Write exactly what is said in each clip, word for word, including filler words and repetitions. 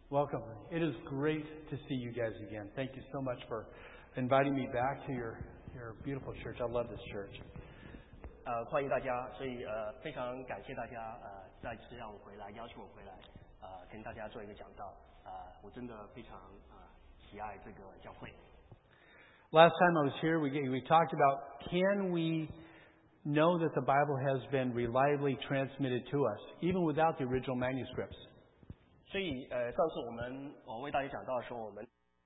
Welcome. It is great to see you guys again. Thank you so much for inviting me back to your, your beautiful church. I love this church. 呃，欢迎大家，所以呃，非常感谢大家呃再次让我回来，邀请我回来，呃，跟大家做一个讲道。呃，我真的非常呃喜爱这个教会。 Last time I was here, we we talked about can we know that the Bible has been reliably transmitted to us, even without the original manuscripts. 所以呃，上次我们我为大家讲到说，我们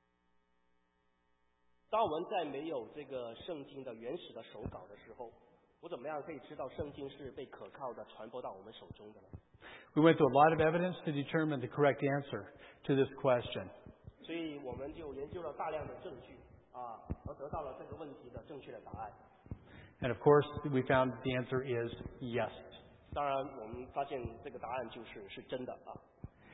当我们在没有这个圣经的原始的手稿的时候，我怎么样可以知道圣经是被可靠的传播到我们手中的呢？ We went through a lot of evidence to determine the correct answer to this question. 所以我们就研究了大量的证据啊，而得到了这个问题的正确的答案。 And of course, we found the answer is yes. 当然，我们发现这个答案就是是真的啊。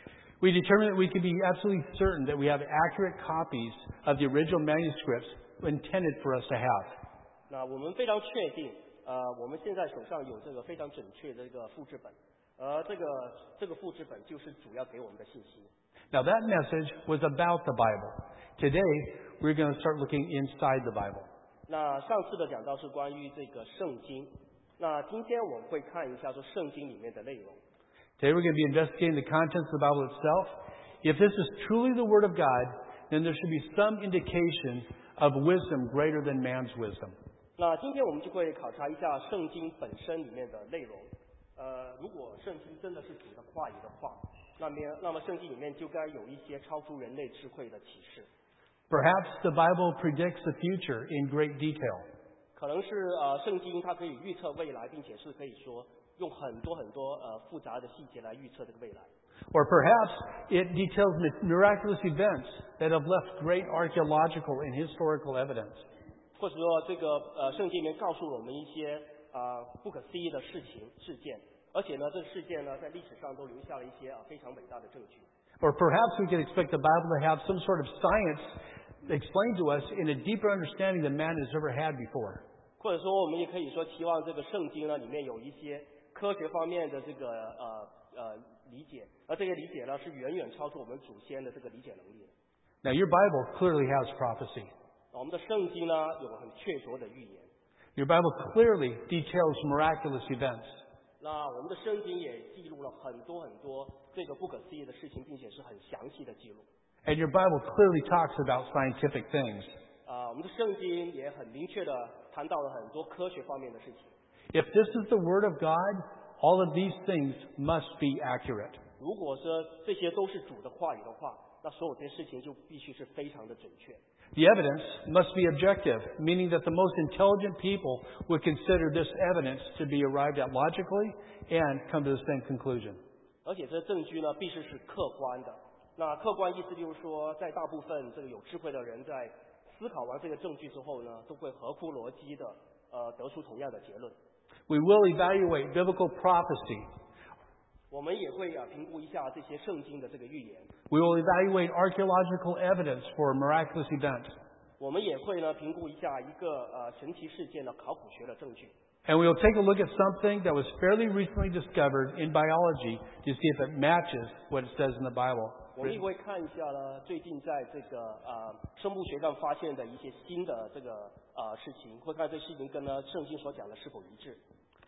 We determined that we could be absolutely certain that we have accurate copies of the original manuscripts intended for us to have. 那我们非常确定，呃，我们现在手上有这个非常准确的这个复制本，而这个这个复制本就是主要给我们的信息。 Now that message was about the Bible. Today, we're going to start looking inside the Bible. 那上次的讲到是关于这个圣经，那今天我们会看一下说圣经里面的内容。 Today we're going to be investigating the contents of the Bible itself. If this is truly the Word of God, then there should be some indication of wisdom greater than man's wisdom. 那今天我们就会考察一下圣经本身里面的内容。呃，如果圣经真的是主的话语的话，那么那么圣经里面就该有一些超出人类智慧的启示。 Perhaps the Bible predicts the future in great detail. 可能是呃，圣经它可以预测未来，并且是可以说用很多很多呃复杂的细节来预测这个未来。 Or perhaps it details miraculous events that have left great archaeological and historical evidence. 或者说，这个呃，圣经里面告诉我们一些啊、呃、不可思议的事情事件，而且呢，这个事件呢，在历史上都留下了一些啊、呃、非常伟大的证据。 Or perhaps we could expect the Bible to have some sort of science explained to us in a deeper understanding than man has ever had before. 或者说，我们也可以说期望这个圣经呢里面有一些科学方面的这个呃呃理解，而这些理解呢是远远超出我们祖先的这个理解能力的。 Now your Bible clearly has prophecy. 我们的圣经呢有很确凿的预言。 Your Bible clearly details miraculous events. 那我们的圣经也记录了很多很多这个不可思议的事情，并且是很详细的记录。 And your Bible clearly talks about scientific things. 啊，我们的圣经也很明确的谈到了很多科学方面的事情。 If this is the Word of God, all of these things must be accurate. 如果说这些都是主的话语的话，那所有这些事情就必须是非常的准确。 The evidence must be objective, meaning that the most intelligent people would consider this evidence to be arrived at logically and come to the same conclusion. 而且这证据呢，必须是客观的。那客观意思就是说，在大部分这个有智慧的人在思考完这个证据之后呢，都会合乎逻辑的呃得出同样的结论。 We will evaluate biblical prophecy. 我们也会啊评估一下这些圣经的这个预言。 We will evaluate archaeological evidence for a miraculous event. 我们也会呢评估一下一个呃神奇事件的考古学的证据。 And we will take a look at something that was fairly recently discovered in biology to see if it matches what it says in the Bible. 我们也会看一下呢，最近在这个呃生物学上发现的一些新的这个呃事情，会看这事情跟呢圣经所讲的是否一致。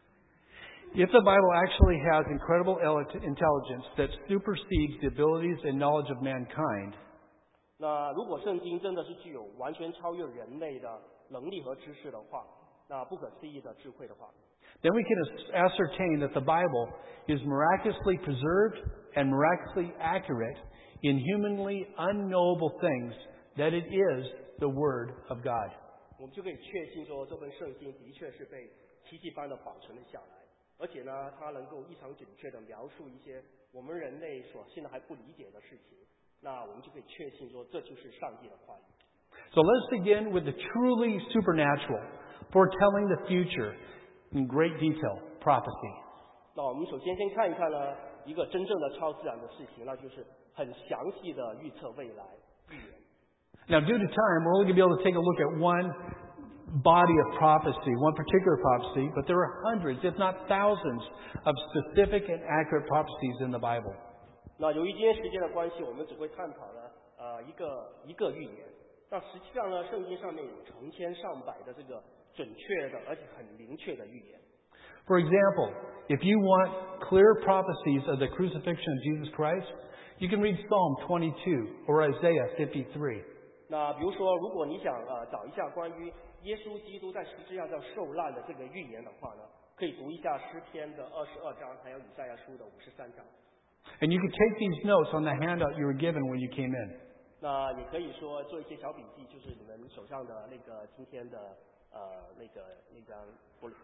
If the Bible actually has incredible intelligence that supersedes the abilities and knowledge of mankind, 那如果圣经真的是具有完全超越人类的能力和知识的话，那不可思议的智慧的话， then we can ascertain that the Bible is miraculously preserved and miraculously accurate in humanly unknowable things, that it is the Word of God. 我们就可以确信说，这本圣经的确是被奇迹般的保存了下来，而且呢，它能够异常准确地描述一些我们人类所现在还不理解的事情。那我们就可以确信说，这就是上帝的话语。 So let's begin with the truly supernatural, foretelling the future in great detail, prophecy. 那我们首先先看一看呢，一个真正的超自然的事情，那就是很详细的预测未来预言。 Now, due to time, we're only going to be able to take a look at one body of prophecy, one particular prophecy, but there are hundreds, if not thousands, of specific and accurate prophecies in the Bible. 那由于今天时间的关系，我们只会探讨呢呃一个一个预言。那实际上呢，圣经上面有成千上百的这个准确的而且很明确的预言。 For example, if you want clear prophecies of the crucifixion of Jesus Christ, you can read Psalm twenty-two or Isaiah fifty-three. 那比如说，如果你想呃找一下关于耶稣基督在十字架上受难的这个预言的话呢，可以读一下诗篇的二十二章，还有以赛亚书的五十三章。 And you can take these notes on the handout you were given when you came in. 那也可以说做一些小笔记，就是你们手上的那个今天的呃那个那张玻璃本。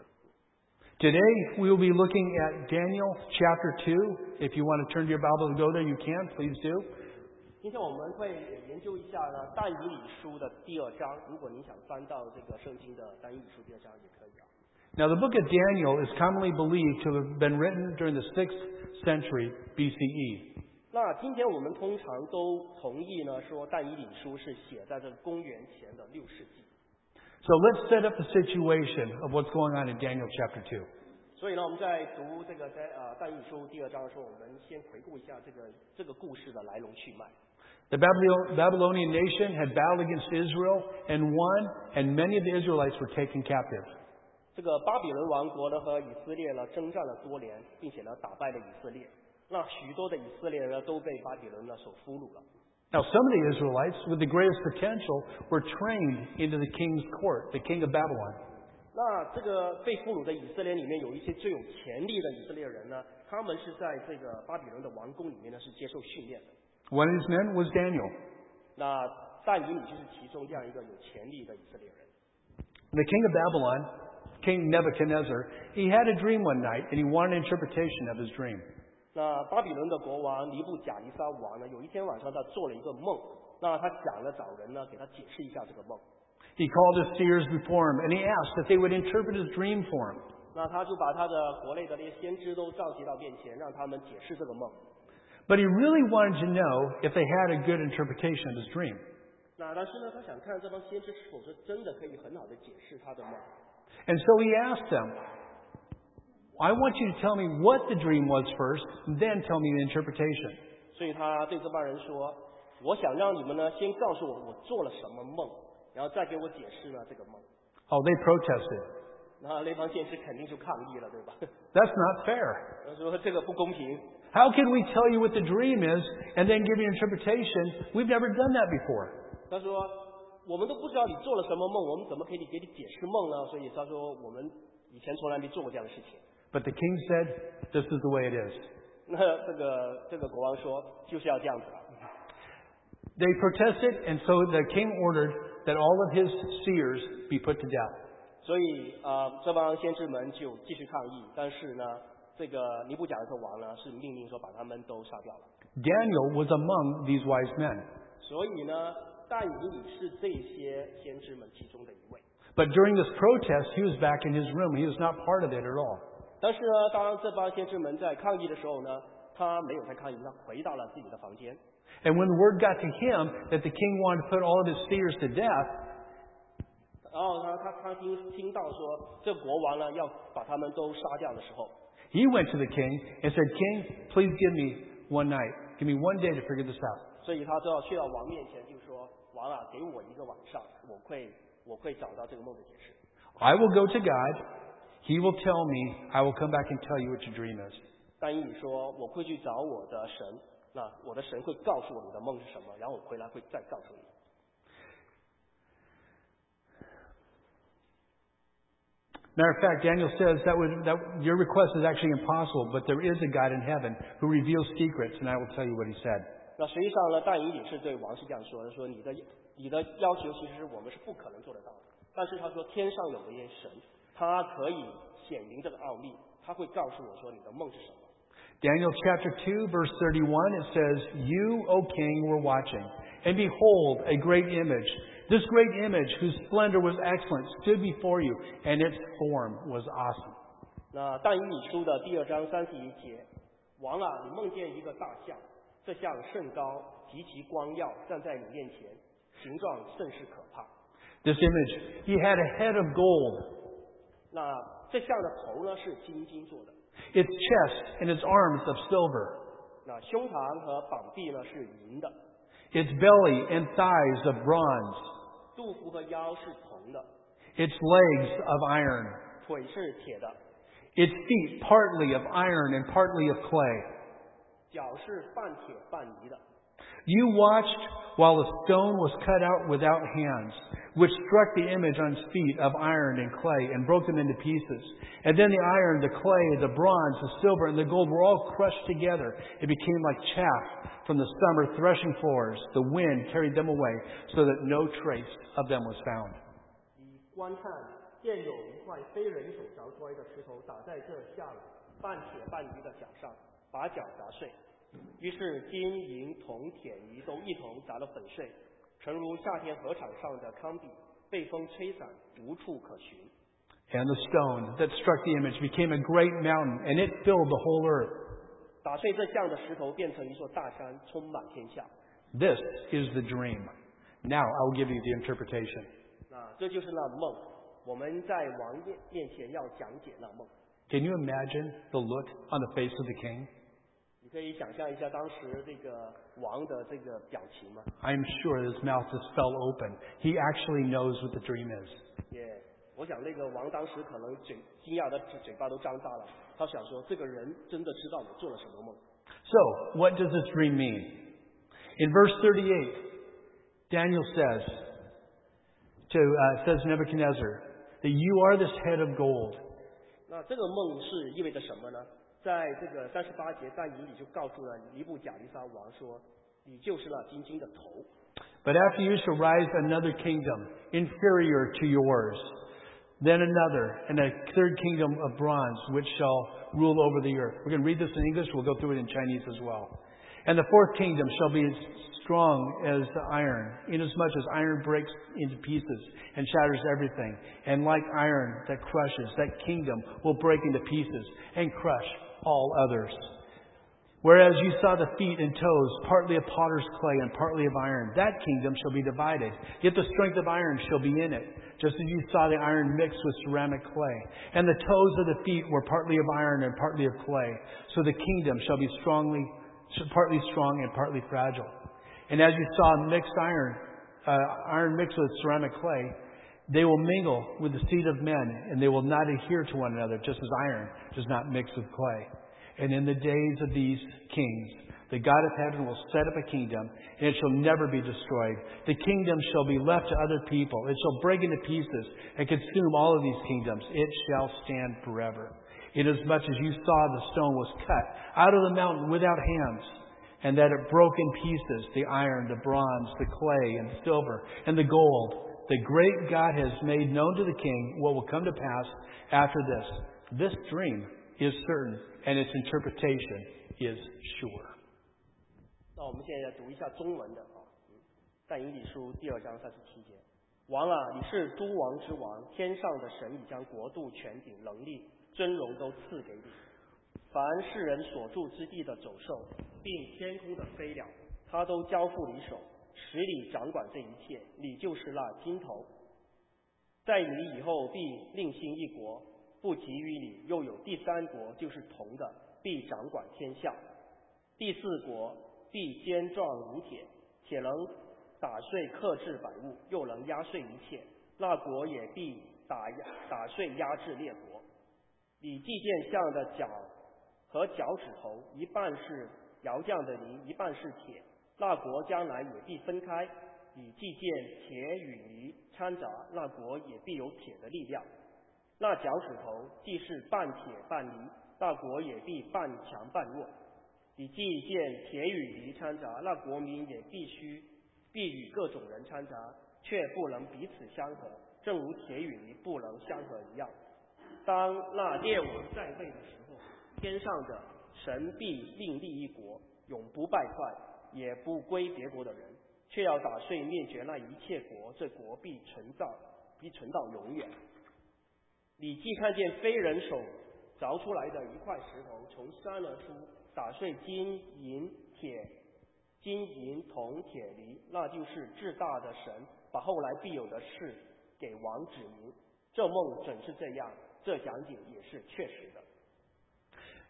Today we will be looking at Daniel chapter two. If you want to turn to your Bible and go there, you can. Please do. 今天我们会研究一下呢但以理书的第二章，如果你想翻到这个圣经的但以理书第二章也可以啊。 Now the book of Daniel is commonly believed to have been written during the sixth century B C E. 那今天我们通常都同意呢说但以理书是写在这个公元前的六世纪。 So let's set up the situation of what's going on in Daniel chapter two. 所以呢，我们在读这个在呃但以理书第二章的时候，我们先回顾一下这个这个故事的来龙去脉。 The Babylonian nation had battled against Israel and won, and many of the Israelites were taken captive. 这个巴比伦王国呢和以色列呢征战了多年，并且呢打败了以色列。那许多的以色列人呢都被巴比伦呢所俘虏了。 Now some of the Israelites with the greatest potential were trained into the king's court, the king of Babylon. 那这个被俘虏的以色列里面有一些最有潜力的以色列人呢，他们是在这个巴比伦的王宫里面呢是接受训练的。 One of these men was Daniel. 那但以理就是其中这样一个有潜力的以色列人。 The king of Babylon, King Nebuchadnezzar, he had a dream one night and he wanted an interpretation of his dream. 那巴比伦的国王尼布甲尼撒王呢，有一天晚上他做了一个梦，那他想了找人呢给他解释一下这个梦。 He called his seers before him and he asked that they would interpret his dream for him. 那他就把他的国内的那些先知都召集到面前，让他们解释这个梦。 But he really wanted to know if they had a good interpretation of his dream. 那但是呢，他想看这帮先知是否是真的可以很好的解释他的梦。 And so he asked them, I want you to tell me what the dream was first, and then tell me the interpretation. 所以他对这帮人说，我想让你们呢先告诉我我做了什么梦，然后再给我解释呢这个梦。 Oh, they protested. 那那帮先知肯定就抗议了，对吧？ That's not fair. 他说这个不公平。 How can we tell you what the dream is and then give you an interpretation? We've never done that before. 他说我们都不知道你做了什么梦，我们怎么可以给你解释梦呢？所以他说我们以前从来没做过这样的事情。 But the king said, this is the way it is. 那这个这个国王说就是要这样子了。 They protested, and so the king ordered that all of his seers be put to death. 所以呃这帮先知们就继续抗议，但是呢这个尼布甲尼撒王呢是命令说把他们都杀掉了。 Daniel was among these wise men. 所以呢但以理是这些先知们其中的一位。 But during this protest, he was back in his room. He was not part of it at all. 但是呢当这帮先知们在抗议的时候呢，他没有在抗议，他回到了自己的房间。 And when the word got to him that the king wanted to put all of his seers to death, 然后他他他听听到说这国王呢要把他们都杀掉的时候， he went to the king and said, King, please give me one night. Give me one day to figure this out. 所以他就要去到王面前，就说王啊，给我一个晚上，我会我会找到这个梦的解释。 I will go to God. He will tell me. I will come back and tell you what your dream is. 但以理说我会去找我的神，那我的神会告诉我你的梦是什么，然后我回来会再告诉你。 Matter of fact, Daniel says that, would, that your request is actually impossible, but there is a God in heaven who reveals secrets, and I will tell you what he said. 那实际上呢，但以理是对王是这样说的，说你的你的要求其实我们是不可能做得到的，但是他说天上有一位神，他可以显明这个奥秘，他会告诉我说你的梦是什么。 Daniel chapter two, verse thirty-one, it says, You, O king, were watching, and behold, a great image. This great image, whose splendor was excellent, stood before you, and its form was awesome. 那但以理书的第二章三十一节，王啊，你梦见一个大象，这象甚高，极其光耀，站在你面前，形状甚是可怕。 This image, he had a head of gold. 那这象的头呢是金金做的， Its chest and its arms of silver. 那胸膛和膀臂呢是银的， Its belly and thighs of bronze, 肚腹和腰是铜的， its legs of iron, 腿是铁的， its feet partly of iron and partly of clay. 脚是半铁半泥的。 You watched while the stone was cut out without hands, which struck the image on its feet of iron and clay and broke them into pieces. And then the iron, the clay, the bronze, the silver, and the gold were all crushed together. It became like chaff from the summer threshing floors. The wind carried them away so that no trace of them was found. 你观看，见有一块非人手凿出来的石头打在这像半铁半泥的脚上，把脚砸碎。于是金银铜铁泥都一同砸了粉碎，诚如夏天河场上的糠秕，被风吹散，无处可寻。 And the stone that struck the image became a great mountain, and it filled the whole earth. 打碎这像的石头变成一座大山，充满天下。 This is the dream. Now I will give you the interpretation. 那这就是那梦，我们在王面面前要讲解那梦。 Can you imagine the look on the face of the king? 你可以想象一下当时这个王的这个表情吗？ I'm sure his mouth just fell open. He actually knows what the dream is. 也，我想那个王当时可能嘴惊讶的嘴巴都张大了，他想说这个人真的知道我做了什么梦。 So, what does this dream mean? In verse thirty-eight, Daniel says to uh, says Nebuchadnezzar that you are this head of gold. 那这个梦是意味着什么呢？在这个三十八节，但以理就告诉了尼布甲尼撒王说：“你就是那金金的头。” But after you shall rise another kingdom inferior to yours, then another, and a third kingdom of bronze, which shall rule over the earth. We're going to read this in English. We'll go through it in Chinese as well. And the fourth kingdom shall be as strong as iron, inasmuch as iron breaks into pieces and shatters everything. And like iron that crushes, that kingdom will break into pieces and crush all others. Whereas you saw the feet and toes, partly of potter's clay and partly of iron, that kingdom shall be divided. Yet the strength of iron shall be in it, just as you saw the iron mixed with ceramic clay. And the toes of the feet were partly of iron and partly of clay. So the kingdom shall be strongly, partly strong and partly fragile. And as you saw mixed iron, uh, iron mixed with ceramic clay, they will mingle with the seed of men, and they will not adhere to one another, just as iron does not mix with clay. And in the days of these kings, the God of heaven will set up a kingdom, and it shall never be destroyed. The kingdom shall be left to other people. It shall break into pieces and consume all of these kingdoms. It shall stand forever. Inasmuch as you saw the stone was cut out of the mountain without hands, and that it broke in pieces the iron, the bronze, the clay, and the silver, and the gold. The great God has made known to the king what will come to pass after this. This dream is certain, and its interpretation is sure. 那我们现在读一下中文的啊，但以理书第二章三十七节。王啊，你是诸王之王，天上的神已将国度、权柄、能力、尊荣都赐给你。凡世人所住之地的走兽，并天空的飞鸟，他都交付你手，使你掌管这一切。你就是那金头，在你以后必另兴一国，不及于你；又有第三国，就是铜的，必掌管天下。第四国必坚壮如铁，铁能打碎克制百物，又能压碎一切。那国也必打打碎压制列国。你祭见像的脚和脚趾头，一半是窑匠的泥，一半是铁。那国将来也必分开，你祭见铁与泥掺杂，那国也必有铁的力量。那脚趾头既是半铁半泥，那国也必半强半弱。你祭见铁与泥掺杂，那国民也必须必与各种人掺杂，却不能彼此相合，正如铁与泥不能相合一样。当那列王在位的时候，天上的神必另立一国，永不败坏，也不归别国的人，却要打碎灭绝那一切国，这国必存到必存到永远。你既看见非人手凿出来的一块石头从山而出，打碎金银铁金银铜铁泥，那就是至大的神把后来必有的事给王指明。这梦准是这样，这讲解也是确实的。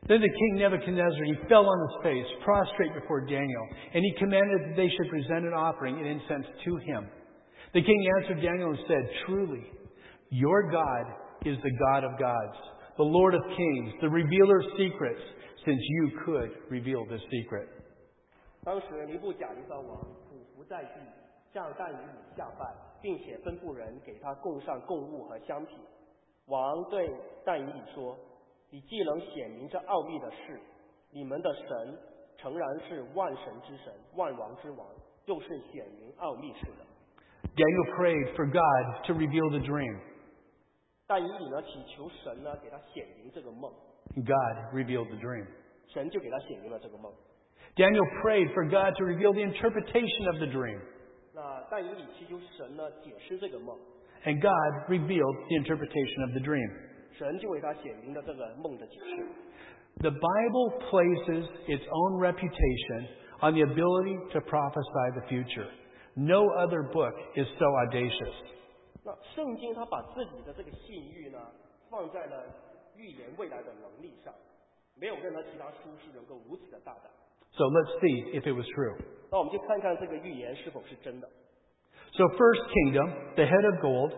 Then the king Nebuchadnezzar, he fell on his face, prostrate before Daniel, and he commanded that they should present an offering and incense to him. The king answered Daniel and said, "Truly, your God is the God of gods, the Lord of kings, the revealer of secrets, since you could reveal this secret." 当时尼布甲尼撒王俯伏在地，向但以理下拜，并且吩咐人给他供上供物和香品。王对但以理说：“你既能显明这奥秘的事，你们的神诚然是万神之神，万王之王，又是显明奥秘事的。” Daniel prayed for God to reveal the dream. 但以理呢祈求神呢给他显明这个梦。 God revealed the dream. 神就给他显明了这个梦。 Daniel prayed for God to reveal the interpretation of the dream. 那但以理祈求神呢解释这个梦。 And God revealed the interpretation of the dream. 神就为他显明了这个梦的解释。 The Bible places its own reputation on the ability to prophesy the future. No other book is so audacious. 那圣经它把自己的这个信誉呢放在了预言未来的能力上，没有任何其他书是能够如此的大胆。 So let's see if it was true. 那我们就看看这个预言是否是真的。 So first kingdom, the head of gold,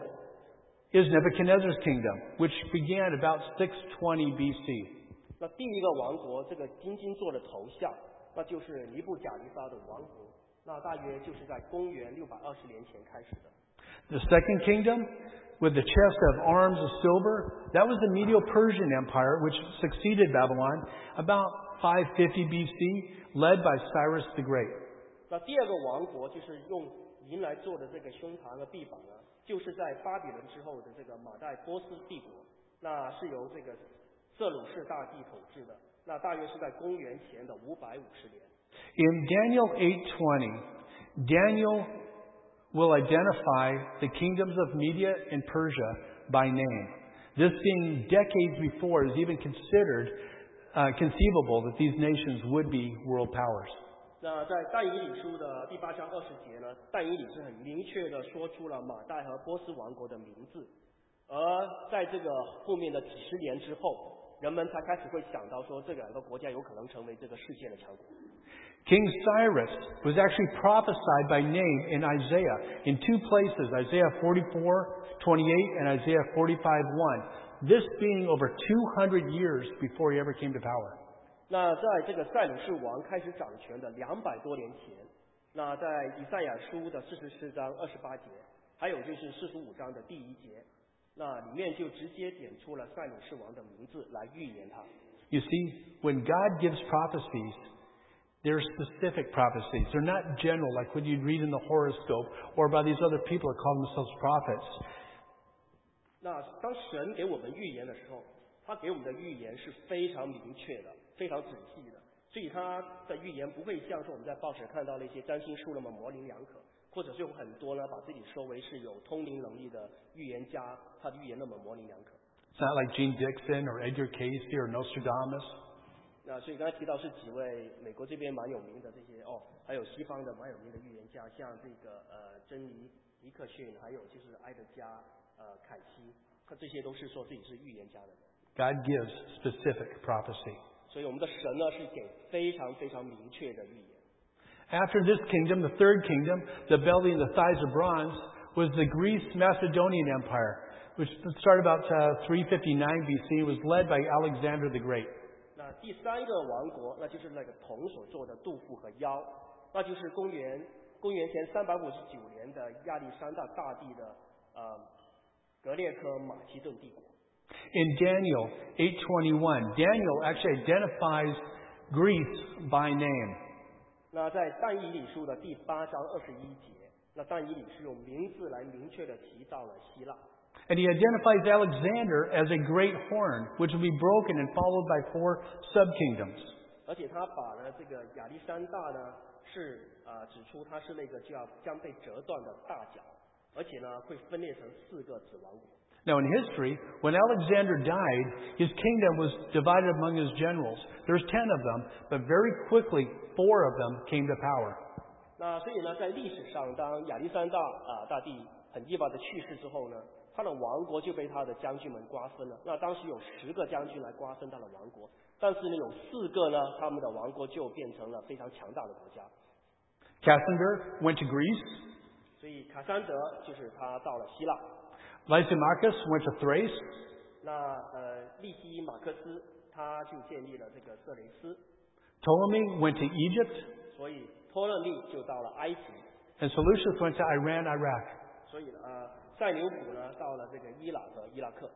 is Nebuchadnezzar's kingdom, which began about six twenty B C. 那第一个王国，这个金金做的头像，那就是尼布甲尼撒的王国，那大约就是在公元六百二十年前开始的。 The second kingdom, with the chest of arms of silver, that was the Medo-Persian Empire, which succeeded Babylon about five fifty B C, led by Cyrus the Great. 那第二个王国就是用银来做的这个胸膛和臂膀呢，就是在巴比伦之后的这个马代波斯帝国，那是由这个色鲁士大帝统治的，那大约是在公元前的五百五十年。 In Daniel eight twenty, Daniel will identify the kingdoms of Media and Persia by name. This being decades before it is even considered uh, conceivable that these nations would be world powers. 那在但以理书的第八章二十节呢，但以理是很明确的说出了马代和波斯王国的名字，而在这个后面的几十年之后，人们才开始会想到说这两个国家有可能成为这个世界的强国。 King Cyrus was actually prophesied by name in Isaiah in two places, Isaiah forty-four twenty-eight and Isaiah forty-five one, this being over two hundred years before he ever came to power. 那在这个塞鲁士王开始掌权的两百多年前，那在以赛亚书的四十四章二十八节，还有就是四十五章的第一节，那里面就直接点出了塞鲁士王的名字来预言他。 You see, when God gives prophecies, they're specific prophecies. They're not general, like when you read in the horoscope or about these other people that call themselves prophets. 那当神给我们预言的时候，他给我们的预言是非常明确的，非常仔细的，所以他的预言不会像是我们在报纸看到那些占星术那么模棱两可，或者是有很多呢把自己说为是有通灵能力的预言家，他的预言那么模棱两可。 It's not like Gene Dixon or Edgar Cayce or Nostradamus. 那所以刚才提到是几位美国这边蛮有名的这些哦，还有西方的蛮有名的预言家，像这个呃珍妮尼克逊，还有就是埃德加呃凯西，他这些都是说自己是预言家的。 God gives specific prophecy. 所以我们的神呢是给非常非常明确的预言。 After this kingdom, the third kingdom, the belly and the thighs of bronze, was the Greece-Macedonian Empire, which started about uh, three fifty-nine B C and was led by Alexander the Great. 那第三个王国，那就是那个铜所做的肚腹和腰，那就是公元公元前三百五十九年的亚历山大大帝的呃格列科马其顿帝国。 In Daniel eight twenty-one, Daniel actually identifies Greece by name. 那在但以理书的第八章二十一节，那但以理是用名字来明确的提到了希腊。 And he identifies Alexander as a great horn, which will be broken and followed by four sub-kingdoms. 而且他把呢这个亚历山大呢是呃指出他是那个就要将被折断的大角，而且呢会分裂成四个子王国。 Now in history, when Alexander died, his kingdom was divided among his generals. There's ten of them, but very quickly four of them came to power. 那所以呢，在历史上，当亚历山大啊、呃、大帝很伊巴的去世之后呢， 他的王国就被他的将军们瓜分了。那当时有十个将军来瓜分他的王国，但是呢，有四个呢，他们的王国就变成了非常强大的国家。 Cassander went to Greece. 所以卡珊德就是他到了希腊。 Lysimachus went to Thrace. 那呃，利西马克斯他就建立了这个色雷斯。 Ptolemy went to Egypt. 所以托勒密就到了埃及。 And Seleucus went to Iran, Iraq. 所以呃，塞琉古呢到了这个伊朗和伊拉克。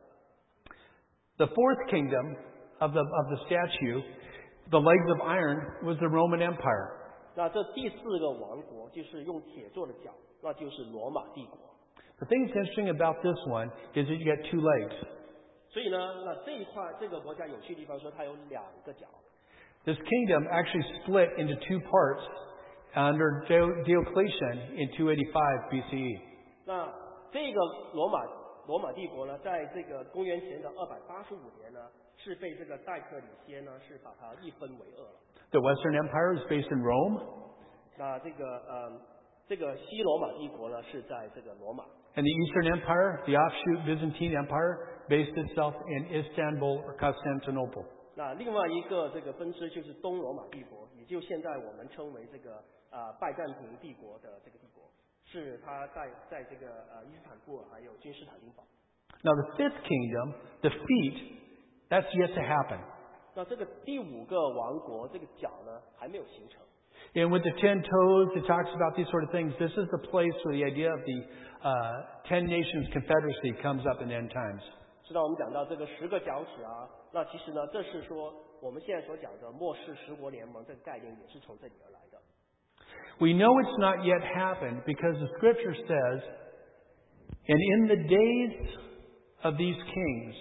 The fourth kingdom of the of the statue, the legs of iron, was the Roman Empire. 那这第四个王国就是用铁做的脚，那就是罗马帝国。 The thing that's interesting about this one is that you get two legs. 所以呢，那这一块这个国家有趣的地方说它有两个角。 This kingdom actually split into two parts under Diocletian in two eighty-five B C E. 那这个罗马罗马帝国呢，在这个公元前的二百八十五年呢，是被这个戴克里先呢是把它一分为二了。 The Western Empire is based in Rome. 那这个呃，这个西罗马帝国呢是在这个罗马。 And the Eastern Empire, the offshoot Byzantine Empire, based itself in Istanbul or Constantinople. 那另外一个这个分支就是东罗马帝国，也就现在我们称为这个啊、呃、拜占庭帝国的这个帝国，是它在在这个呃伊斯坦布尔还有君士坦丁堡。 Now the fifth kingdom, the feet, that's yet to happen. 那这个第五个王国，这个角呢还没有形成。 And with the ten toes, it talks about these sort of things. This is the place where the idea of the uh, ten nations confederacy comes up in the end times. 知道我们讲到这个十个角趾啊，那其实呢，这是说我们现在所讲的末世十国联盟这个概念也是从这里而来的。 We know it's not yet happened because the scripture says, and in the days of these kings,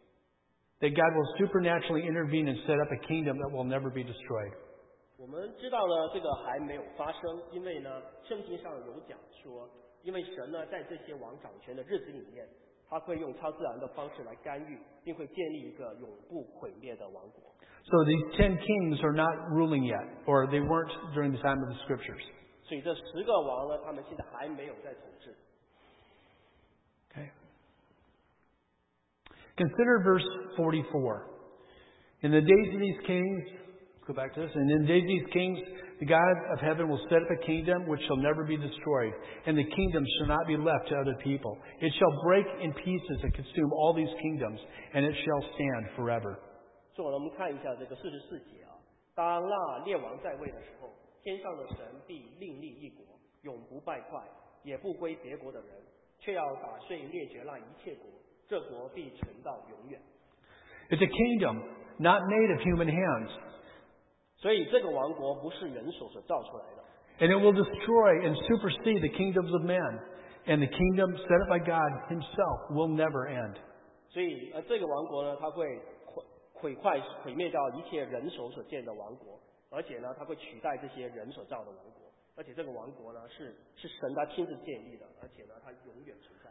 that God will supernaturally intervene and set up a kingdom that will never be destroyed. 我们知道呢，这个还没有发生，因为呢，圣经上有讲说，因为神呢，在这些王掌权的日子里面，他会用超自然的方式来干预，并会建立一个永不毁灭的王国。 So these ten kings are not ruling yet, or they weren't during the time of the scriptures. 所以这十个王呢，他们现在还没有在统治。 Okay. Consider verse forty-four. In the days of these kings, go back to this. And in the days of these kings, the God of heaven will set up a kingdom which shall never be destroyed, and the kingdom shall not be left to other people. It shall break in pieces and consume all these kingdoms, and it shall stand forever. 所以我们看一下这个四十四节啊，当那列王在位的时候，天上的神必另立一国，永不败坏，也不归别国的人，却要打碎列绝那一切国，这国必存到永远。 It's a kingdom not made of human hands. 所以这个王国不是人手所造出来的。 And it will destroy and supersede the kingdoms of men. And the kingdom set up by God himself will never end. 所以呃，这个王国呢，它会毁毁坏毁灭掉一切人手所建的王国，而且呢，它会取代这些人所造的王国。而且这个王国呢，是是神他亲自建立的，而且呢，它永远存在。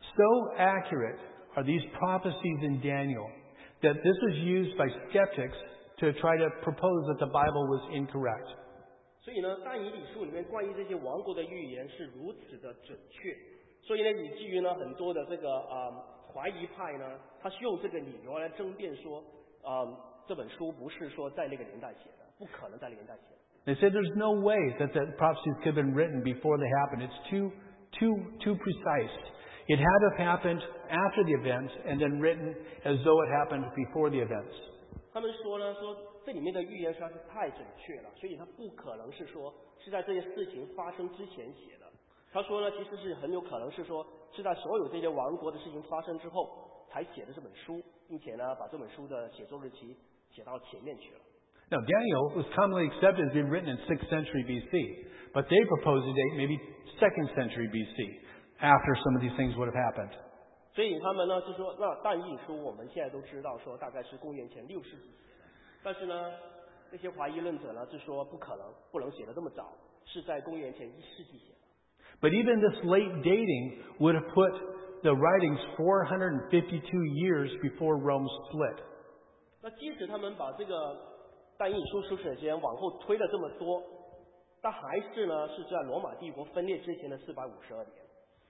So accurate are these prophecies in Daniel that this is used by skeptics to try to propose that the Bible was incorrect. 所以呢，但以理书里面关于这些王国的预言是如此的准确，所以呢，以至于呢，很多的这个啊、呃、怀疑派呢，他是用这个理由来争辩说，啊、呃、这本书不是说在那个年代写的，不可能在那个年代写的。 They say there's no way that the prophecies could have been written before they happened. It's too, too, too precise. It had to have happened after the events and then written as though it happened before the events. 他们说呢，说这里面的预言实在是太准确了，所以它不可能是说是在这些事情发生之前写的。他说呢，其实是很有可能是说是在所有这些王国的事情发生之后才写的这本书，并且呢，把这本书的写作日期写到前面去了。 Now, Daniel was commonly accepted as being written in sixth century B C, but they proposed a date maybe second century B C, after some of these things would have happened. 所以他们呢就说，那但以理书我们现在都知道说大概是公元前六世纪，但是呢，这些怀疑论者呢就说不可能，不能写得这么早，是在公元前一世纪写的。 But even this late dating would have put the writings four hundred fifty-two years before Rome split. 那即使他们把这个但以理书书写时间往后推了这么多，但还是呢是在罗马帝国分裂之前的四百五十二年。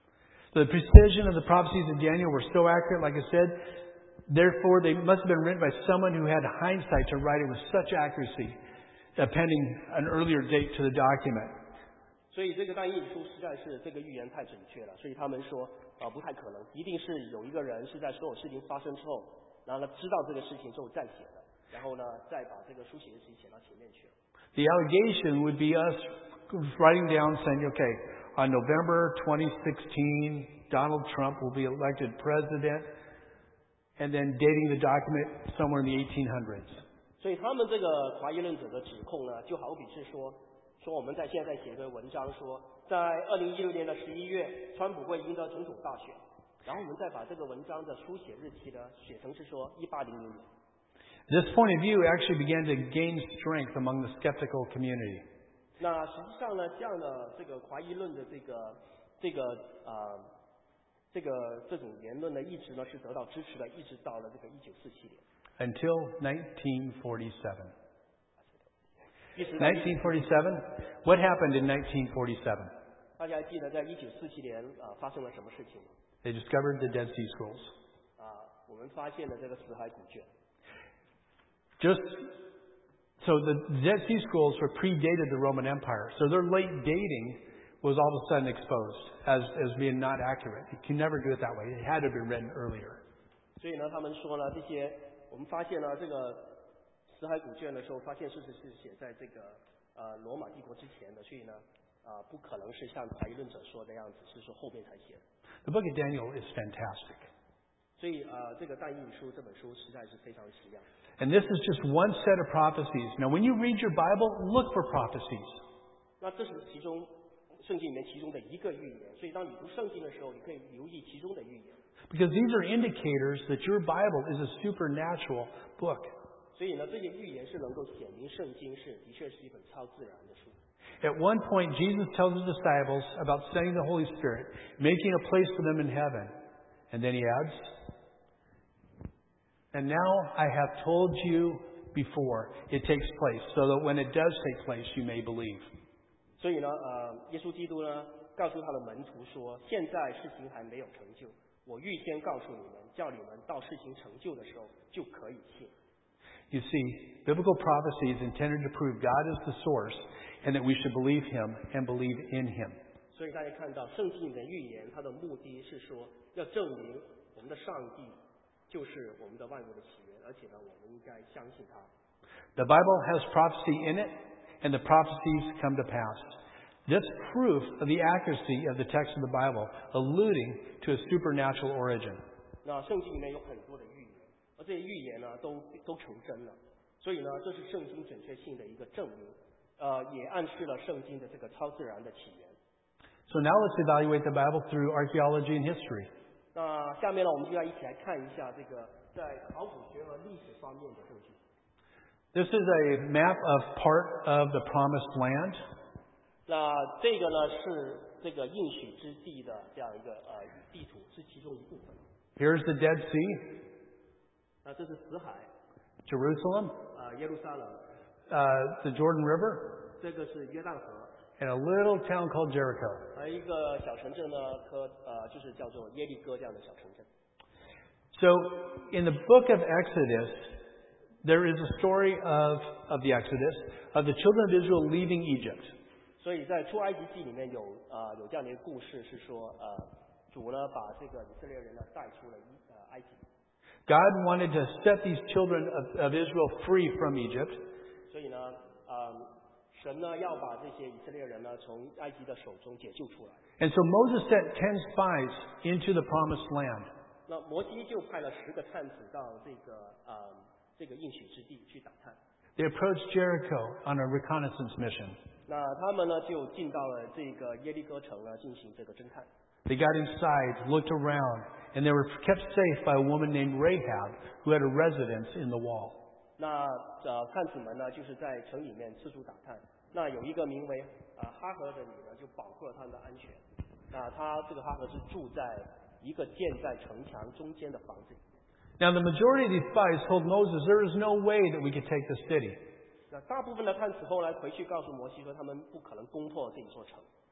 The precision of the prophecies of Daniel were so accurate, like I said, therefore they must have been written by someone who had hindsight to write it with such accuracy, appending an earlier date to the document. 所以这个但以理书实在是这个预言太准确了，所以他们说啊、呃、不太可能，一定是有一个人是在所有事情发生之后，然后呢知道这个事情之后再写的，然后呢再把这个书写日期写到前面去了。 The allegation would be us writing down saying, okay, on November twenty sixteen, Donald Trump will be elected president, and then dating the document somewhere in the eighteen hundreds. 所以他们这个怀疑论者的指控呢，就好比是说，说我们在现在写个文章说，在二零一六年的十一月，川普会赢得总统大选，然后我们再把这个文章的书写日期呢写成是说一八零零年。 This point of view actually began to gain strength among the skeptical community. 那实际上呢，这样的这个怀疑论的这个这个呃这个这种言论呢，一直呢是得到支持的，一直到了这个一九四七年。 Until nineteen forty-seven. 一直到 nineteen forty-seven? What happened in nineteen forty-seven? 大家还记得在一九四七年啊、呃、发生了什么事情吗？ They discovered the Dead Sea Scrolls. 啊、我们发现了这个死海古卷。 Just so the Dead Sea Scrolls were predated the Roman Empire, so their late dating was all of a sudden exposed as as being not accurate. You can never do it that way. It had to have been written earlier. 所以呢，他们说呢，这些我们发现了这个死海古卷的时候，发现事实是写在这个呃罗马帝国之前的，所以呢啊、呃、不可能是像怀疑论者说的样子，是说后面才写的。 The book of Daniel is fantastic. 所以呃这个但以理书这本书实在是非常奇妙。 And this is just one set of prophecies. Now, when you read your Bible, look for prophecies. 那这是其中圣经里面其中的一个预言，所以当你读圣经的时候，你可以留意其中的预言。 Because these are indicators that your Bible is a supernatural book. 所以呢，这些预言是能够显明圣经是的确是一本超自然的书。 At one point, Jesus tells his disciples about sending the Holy Spirit, making a place for them in heaven. And then he adds, and now I have told you before it takes place, so that when it does take place, you may believe. 所以呢，呃，耶稣基督呢，告诉他的门徒说，现在事情还没有成就，我预先告诉你们，叫你们到事情成就的时候就可以信。 You see, biblical prophecy is intended to prove God is the source, and that we should believe Him and believe in Him. 所以大家看到圣经里的预言，它的目的是说，要证明我们的上帝就是我们的万物的起源，而且呢，我们应该相信他。 The Bible has prophecy in it, and the prophecies come to pass. This proof of the accuracy of the text of the Bible, alluding to a supernatural origin. 那圣经里面有很多的预言，而这些预言呢，都都成真了。所以呢，这是圣经准确性的一个证明，呃，也暗示了圣经的这个超自然的起源。 So now let's evaluate the Bible through archaeology and history. 那下面呢，我们就要一起来看一下这个在考古学和历史方面的证据。 This is a map of part of the Promised Land. 那这个呢是这个应许之地的这样一个呃地图，是其中一部分。 Here's the Dead Sea, 那这是死海， Jerusalem, 啊、耶路撒冷， uh, the Jordan River, 这个是约旦河， and a little town called Jericho. 还有一个小城镇呢，科呃就是叫做耶利哥这样的小城镇。 So in the book of Exodus, there is a story of, of the Exodus, of the children of Israel leaving Egypt. 所以在出埃及记里面有呃有这样的一个故事，是说呃主呢把这个以色列人呢带出了伊呃埃及。 God wanted to set these children of, of Israel free from Egypt. 所以呢，呃，神呢要把这些以色列人呢从埃及的手中解救出来。 And so Moses sent ten spies into the promised land. 那摩西就派了十个探子到这个呃这个应许之地去打探。 They approached Jericho on a reconnaissance mission. 那他们呢就进到了这个耶利哥城呢进行这个侦探。 They got inside, looked around, and they were kept safe by a woman named Rahab, who had a residence in the wall. 那呃探子们呢就是在城里面四处打探。那有一个名为呃哈和的女人就保护了他们的安全。那她这个哈和是住在一个建在城墙中间的房子里。 Now, the majority of these spies told Moses there is no way that we could take the city. 那大部分的探子后来回去告诉摩西说，他们不可能攻破这一座城。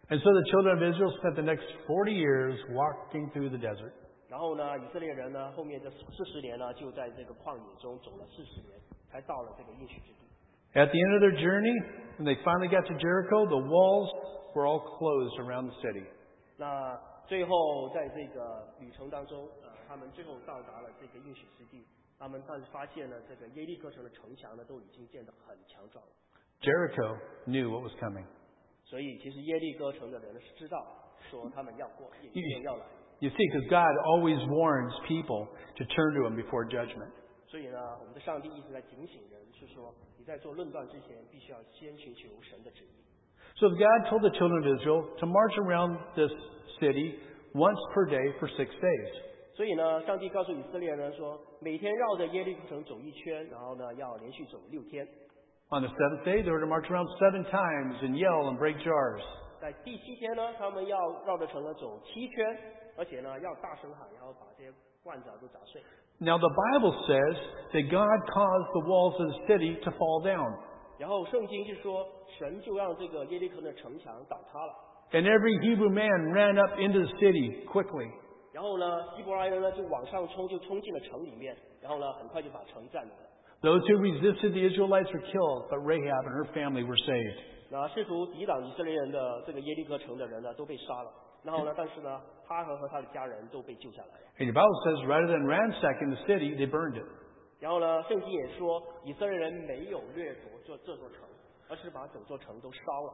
And so the children of Israel spent the next forty years walking through the desert. 然后呢，以色列人呢，后面这四十年呢，就在这个旷野中走了四十年，才到了这个应许之地。 At the end of their journey, when they finally got to Jericho, the walls were all closed around the city. 那最后在这个旅程当中，呃，他们最后到达了这个应许之地，他们但是发现呢，这个耶利哥城的城墙呢，都已经建得很强壮了。 Jericho knew what was coming. 所以其实耶利哥城的人是知道说他们要过，耶利哥要来。 You see, because God always warns people to turn to Him before judgment. 所以呢，我们的上帝一直在警醒人，是说你在做论断之前，必须要先寻求神的旨意。 So God told the children of Israel to march around this city once per day for six days. 所以呢，上帝告诉以色列人说，每天绕着耶利哥城走一圈，然后呢，要连续走六天。 On the seventh day, they were to march around seven times and yell and break jars. 在第七天呢，他们要绕着城呢走七圈，而且呢要大声喊，然后把这些罐子都砸碎。 Now the Bible says that God caused the walls of the city to fall down. 然后圣经就说，神就让这个耶利哥的城墙倒塌了。 And every Hebrew man ran up into the city quickly. 然后呢，希伯来人呢就往上冲，就冲进了城里面，然后呢很快就把城占领了。 Those who resisted the Israelites were killed, but Rahab and her family were saved. 那试图抵挡以色列人的这个耶利哥城的人呢，都被杀了。然后呢，但是呢，他和和他的家人都被救下来了。 And the Bible says, rather than ransacking the city, they burned it. 然后呢，圣经也说，以色列人没有掠夺这这座城，而是把整座城都烧了。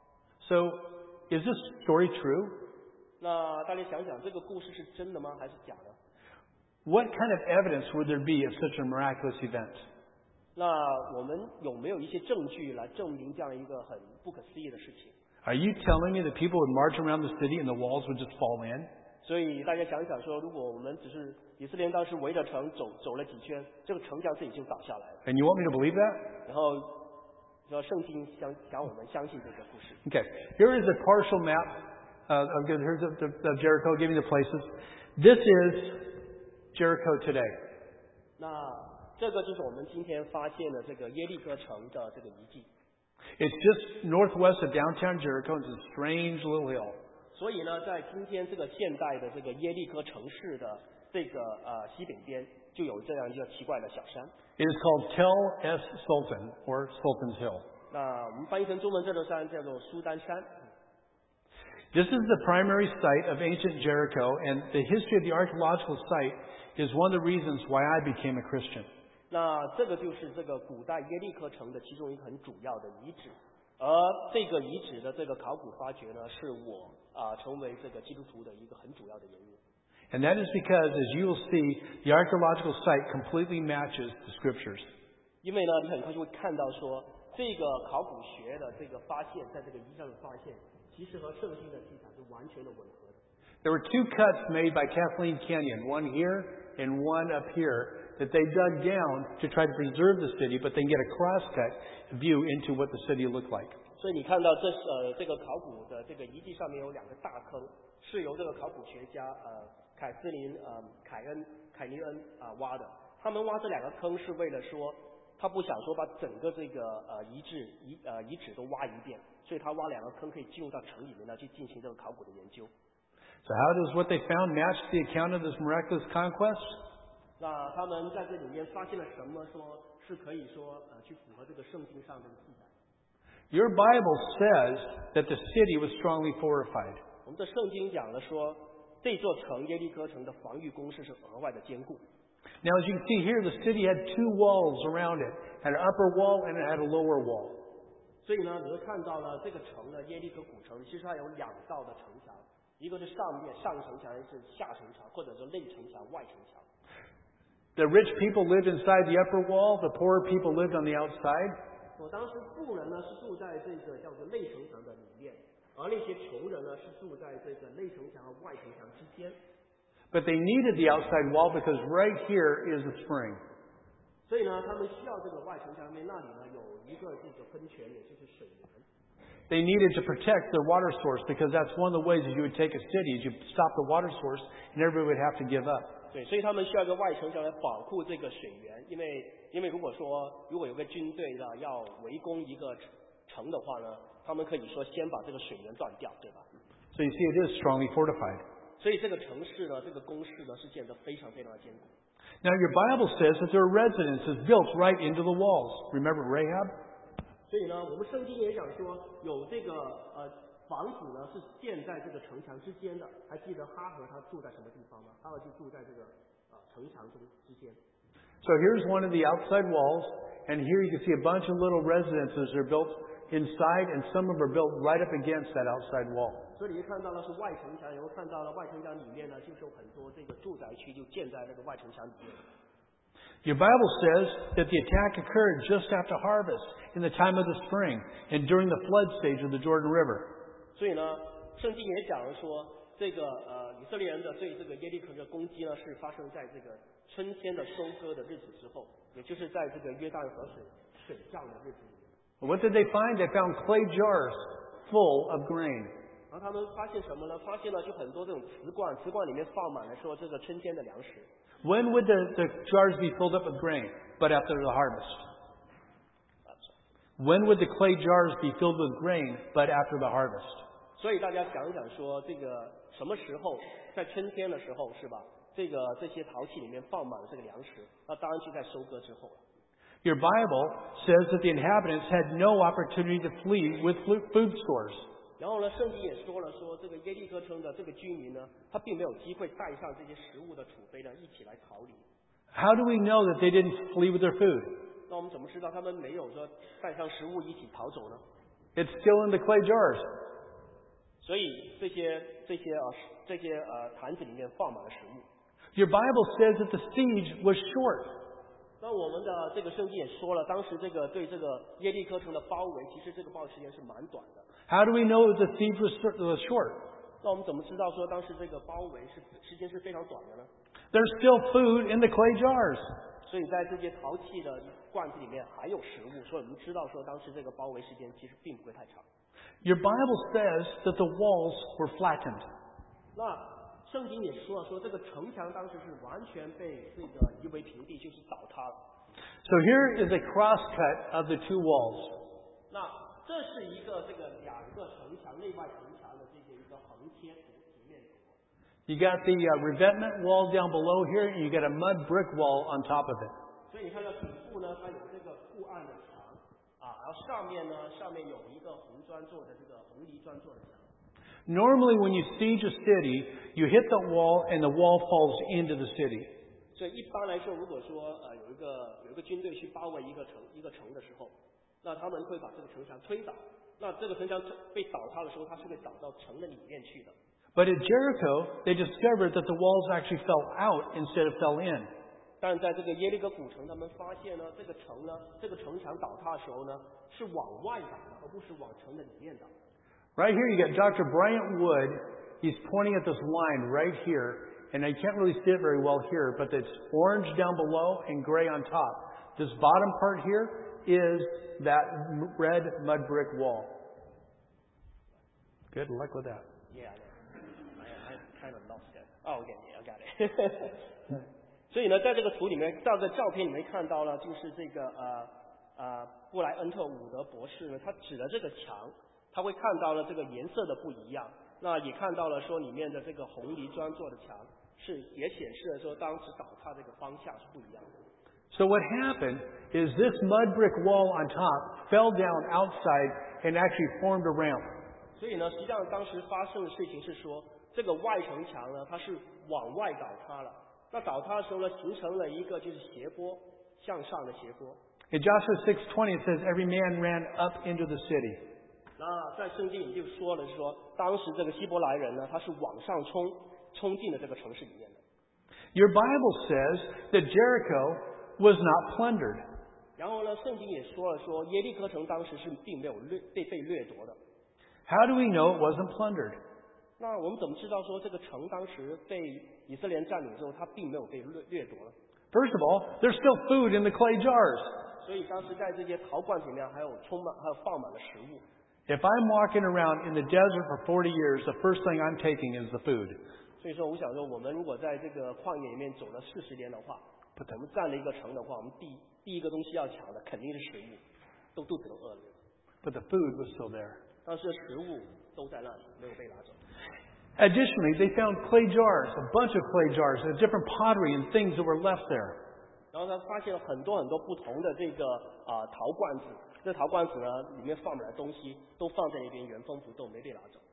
So, is this story true? 那大家想想，这个故事是真的吗？还是假的？ What kind of evidence would there be of such a miraculous event? 那我们有没有一些证据来证明这样一个很不可思议的事情？ Are you telling me that people would march around the city and the walls would just fall in? 所以大家想想说，如果我们只是以色列人当时围着城走走了几圈，这个城墙自己就倒下来了。 And you want me to believe that? 然后说圣经想想我们相信这个故事。 Okay, here is a partial map uh, of, here's of, of Jericho, giving the places. This is Jericho today. 那这个就是我们今天发现的这个耶利哥城的这个遗迹。 It's just northwest of downtown Jericho. It's a strange little hill. 所以呢，在今天这个现代的这个耶利哥城市的这个呃西北边，就有这样一个奇怪的小山。 It is called Tel Es Sultan, or Sultan's Hill. 那我们翻译成中文，这座山叫做苏丹山。 This is the primary site of ancient Jericho, and the history of the archaeological site is one of the reasons why I became a Christian. 那这个就是这个古代耶利哥城的其中一个很主要的遗址，而这个遗址的这个考古发掘呢，是我啊、呃、成为这个基督徒的一个很主要的原因。 And that is because, as you will see, the archaeological site completely matches the scriptures. 因为呢，你很快就会看到说，这个考古学的这个发现，在这个遗迹上的发现，其实和圣经的记载是完全的吻合的。 There were two cuts made by Kathleen Kenyon, one here and one up here, that they dug down to try to preserve the city, but then get a cross-cut view into what the city looked like. 所以你看到这是呃这个考古的这个遗迹上面有两个大坑，是由这个考古学家呃凯斯林呃凯恩凯尼恩啊、呃、挖的。他们挖这两个坑是为了说，他不想说把整个这个呃遗址遗呃遗址都挖一遍，所以他挖两个坑可以进入到城里面呢去进行这个考古的研究。 So how does what they found match the account of this miraculous conquest? 那他们在这里面发现了什么？说是可以说呃去符合这个圣经上的记载。 Your Bible says that the city was strongly fortified. 我们的圣经讲了说，这座城耶利哥城的防御工事是额外的坚固。 Now, as you can see here, the city had two walls around it, had an upper wall and it had a lower wall. 所以呢，你会看到呢，这个城呢，耶利哥古城其实它有两道的城墙，一个是上面上城墙，一个是下城墙，或者说内城墙、外城墙。 The rich people lived inside the upper wall. The poor people lived on the outside. 我当时富人呢是住在这个叫做内城墙的里面，而那些穷人呢是住在这个内城墙和外城墙之间。 But they needed the outside wall because right here is a spring. 所以呢，他们需要这个外城墙面那里呢有一个这个喷泉，也就是水源。 They needed to protect their water source because that's one of the ways that you would take a city is you stop the water source and everybody would have to give up. 对，所以他们需要一个外城墙来保护这个水源，因为因为如果说如果有个军队呢要围攻一个城的话呢， 他们可以说先把这个水源断掉，对吧？ So you see, it is strongly fortified. 所以这个城市呢，这个工事呢是建得非常非常的坚固。 Now, your Bible says that there are residences built right into the walls. Remember Rahab? 所以呢，我们圣经也讲说，有这个呃房子呢是建在这个城墙之间的。还记得哈和他住在什么地方吗？哈和就住在这个呃城墙中之间。 So here's one of the outside walls, and here you can see a bunch of little residences are built inside, and some of them are built right up against that outside wall. 所以你看到了是外城墙，然后看到了外城墙里面呢，就是有很多这个住宅区就建在那个外城墙里面。 Your Bible says that the attack occurred just after harvest, in the time of the spring, and during the flood stage of the Jordan River. 所以呢，圣经也讲了说，这个呃以色列人的对这个耶利哥的攻击呢，是发生在这个春天的收割的日子之后，也就是在这个约旦河水水涨的日子里面。 What did they find? They found clay jars full of grain. 然后他们发现什么呢？发现了就很多这种瓷罐，瓷罐里面放满了说这个春天的粮食。 When would the, the jars be filled up with grain? But after the harvest. When would the clay jars be filled with grain? But after the harvest. 所以大家想一想说，这个什么时候在春天的时候是吧？这个这些陶器里面放满了这个粮食，那当然就在收割之后了。 Your Bible says that the inhabitants had no opportunity to flee with food stores. 然后呢，圣经也说了说，这个耶利哥城的这个居民呢，他并没有机会带上这些食物的储备呢，一起来逃离。 How do we know that they didn't flee with their food? 那我们怎么知道他们没有说带上食物一起逃走呢？ It's still in the clay jars. 所以这些这些呃这些呃坛子里面放满了食物。 Your Bible says that the siege was short. 那我们的这个圣经也说了，当时这个对这个耶利哥城的包围，其实这个包围时间是蛮短的。 How do we know that the siege was was short? 那我们怎么知道说当时这个包围是时间是非常短的呢？ There's still food in the clay jars. 所以在这些陶器的罐子里面还有食物，所以我们知道说当时这个包围时间其实并不会太长。 Your Bible says that the walls were flattened. 那圣经也说了，说这个城墙当时是完全被这个夷为平地，就是倒塌了。 So here is a crosscut of the two walls. 那这是一个这个两个城墙内外城墙的这个一个横贴图平面图。 You got the uh, revetment wall down below here, and you got a mud brick wall on top of it. 所以你看到底部呢，它有这个护岸的墙啊，然后上面呢，上面有一个红砖做的这个红泥砖做的墙。 Normally, when you siege a city, you hit the wall, and the wall falls into the city. 所以一般来说，如果说呃有一个有一个军队去包围一个城一个城的时候，那他们会把这个城墙推倒。那这个城墙被倒塌的时候，它是会倒到城的里面去的。 But at Jericho, they discovered that the walls actually fell out instead of fell in. 但在这个耶利哥古城，他们发现呢，这个城呢，这个城墙倒塌的时候呢，是往外倒的，而不是往城的里面倒。 Right here, you got Doctor Bryant Wood. He's pointing at this line right here, and I can't really see it very well here, but it's orange down below and gray on top. This bottom part here is that m- red mud brick wall. Good luck with that. Yeah, I, I kind of lost it. Oh, okay, yeah, I got it. 所以呢，在这个图里面，照着照片里面看到了，就是这个呃呃布莱恩特伍德博士呢，他指的这个墙，他会看到了这个颜色的不一样，那也看到了说里面的这个红泥砖做的墙，是也显示了说当时倒塌这个方向是不一样的。 So what happened is this mud brick wall on top fell down outside and actually formed a ramp. 所以呢，实际上当时发生的事情是说，这个外城墙呢，它是往外倒塌了。那倒塌的时候呢，形成了一个就是斜坡向上的斜坡。 In Joshua six twenty, it says, every man ran up into the city. 那在圣经里就说了，是说当时这个希伯来人呢，他是往上冲，冲进了这个城市里面的。 Your Bible says that Jericho was not plundered. 然后呢，圣经也说了，说耶利哥城当时是并没有掠被被掠夺的。 How do we know it wasn't plundered? 那我们怎么知道说这个城当时被以色列人占领之后，它并没有被掠掠夺了？ First of all, there's still food in the clay jars. 所以当时在这些陶罐里面还有充满，还有放满了食物。 If I'm walking around in the desert for forty years, the first thing I'm taking is the food. 所以说，我想说，我们如果在这个旷野里面走了四十年的话，我们占了一个城的话，我们第第一个东西要抢的肯定是食物，都肚子都饿了。 But the food was still there. 但是食物都在那里，没有被拿走。 Additionally, they found clay jars, a bunch of clay jars, and different pottery and things that were left there. 然后他发现了很多很多不同的这个啊、呃、陶罐子，这陶罐子呢里面放满了东西，都放在那边原封不动，没被拿走。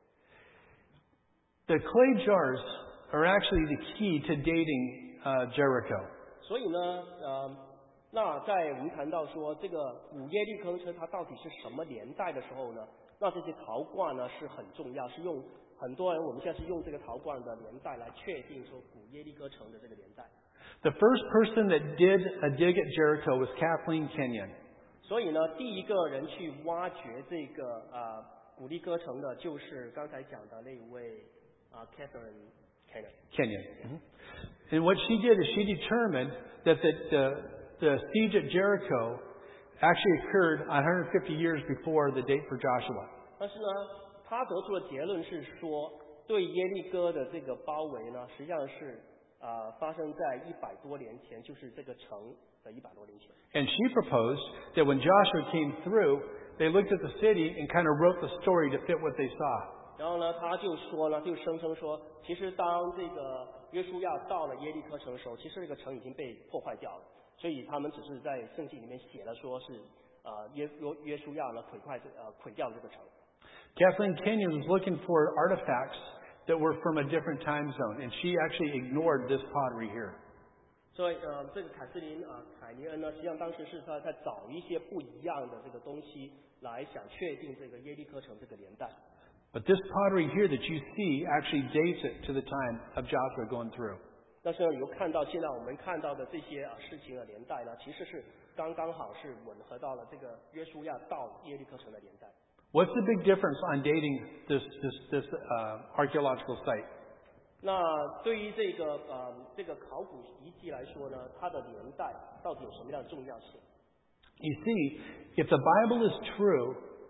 The clay jars are actually the key to dating uh, Jericho. 所以呢，呃，那在我们谈到说这个古耶利哥城它到底是什么年代的时候呢，那这些陶罐呢是很重要，是用很多人我们现在是用这个陶罐的年代来确定说古耶利哥城的这个年代。 The first person that did a dig at Jericho was Kathleen Kenyon. 所以呢，第一个人去挖掘这个啊、呃、古利哥城的，就是刚才讲的那一位啊、呃、Catherine Kenyon. Kenyon. Mm-hmm. And what she did is she determined that the, the, the siege at Jericho actually occurred one hundred fifty years before the date for Joshua. 但是呢，他得出的结论是说，对耶利哥的这个包围呢，实际上是啊、呃、发生在一百多年前，就是这个城的一百多年前。 And she proposed that when Joshua came through, they looked at the city and kind of wrote the story to fit what they saw. 然后呢，他就说呢，就声称说，其实当这个约书亚到了耶利哥城的时候，其实这个城已经被破坏掉了，所以他们只是在圣经里面写了说是呃约约约书亚呢毁坏呃毁掉这个城。 Kathleen Kenyon was looking for artifacts that were from a different time zone, and she actually ignored this pottery here. 所以呃，这个凯瑟琳啊，凯尼恩呢，实际上当时是他在找一些不一样的这个东西，来想确定这个耶利哥城这个年代。 But this pottery here that you see actually dates it to the time of Joshua going through. 但是呢，你又看到现在我们看到的这些啊事情的年代呢，其实是刚刚好是吻合到了这个约书亚到耶利哥城的年代。 What's the big difference on dating this this this uh, archaeological site? 那对于这个呃这个考古遗迹来说呢，它的年代到底有什么样的重要性？ You see, if the Bible is true,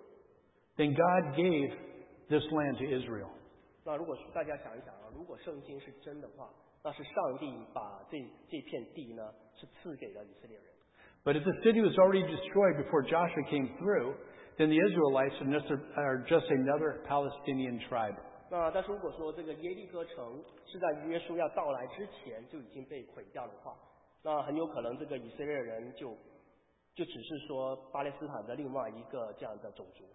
then God gave this land to Israel. 那如果大家想一想啊，如果圣经是真的话，那是上帝把这这片地呢是赐给了以色列人。 But if the city was already destroyed before Joshua came through, then the Israelites are just another Palestinian tribe. 那但是如果说这个耶利哥城是在约书亚到来之前就已经被毁掉的话，那很有可能这个以色列人就就只是说巴勒斯坦的另外一个这样的种族。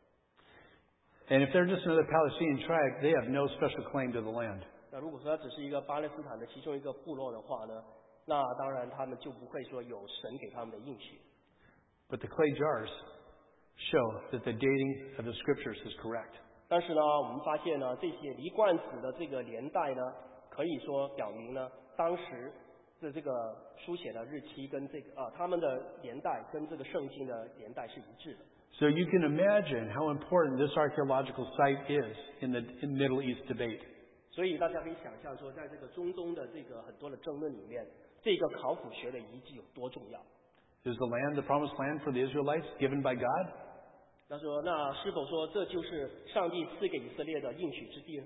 And if they're just another Palestinian tribe, they have no special claim to the land. 那如果说它只是一个巴勒斯坦的其中一个部落的话呢，那当然他们就不会说有神给他们的应许。 But the clay jars show that the dating of the scriptures is correct. 但是呢，我们发现呢，这些离冠子的这个年代呢，可以说表明呢，当时的这个书写的日期跟这个啊、呃，他们的年代跟这个圣经的年代是一致的。 So you can imagine how important this archaeological site is in the in Middle East debate. 所以大家可以想象说，在这个中东的这个很多的争论里面，这个考古学的遗迹有多重要。 Is the land the promised land for the Israelites given by God? 他说，那是否说这就是上帝赐给以色列的应许之地呢？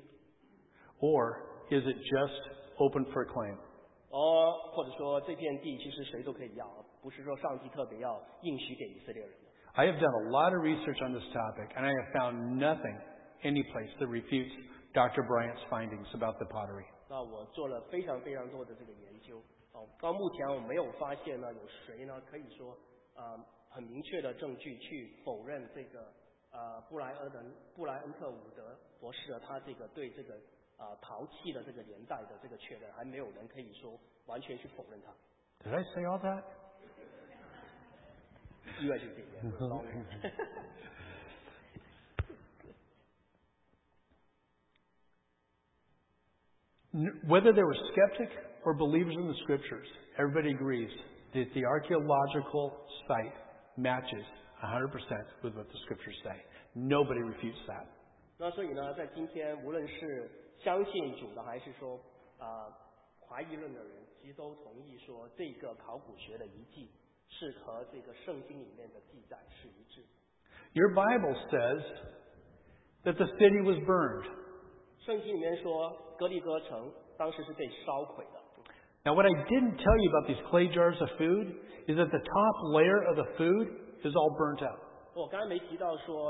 Or is it just open for claim? 哦，或者说这片地其实谁都可以要，不是说上帝特别要应许给以色列人的。 I have done a lot of research on this topic, and I have found nothing, any place that refutes Doctor Bryant's findings about the pottery. 那我做了非常非常多的这个研究，哦，到目前我没有发现呢，有谁呢可以说呃很明确的证据去否认这个呃布莱恩人布莱恩特伍德博士的他这个对这个啊、呃、陶器的这个年代的这个确认，还没有人可以说完全去否认它。 Did I say all that? 意外性点点。 Whether they were skeptic or believers in the scriptures, everybody agrees that the archaeological site matches one hundred percent with what the scriptures say. Nobody refutes that. 那所以呢，在今天，无论是相信主的，还是说啊、呃、怀疑论的人，其实都同意说，这个考古学的遗迹是和这个圣经里面的记载是一致。 Your Bible says that the city was burned. 圣经里面说，哥利哥城当时是被烧毁的。 Now, what I didn't tell you about these clay jars of food is that the top layer of the food is all burnt out. 我刚才没提到说，啊、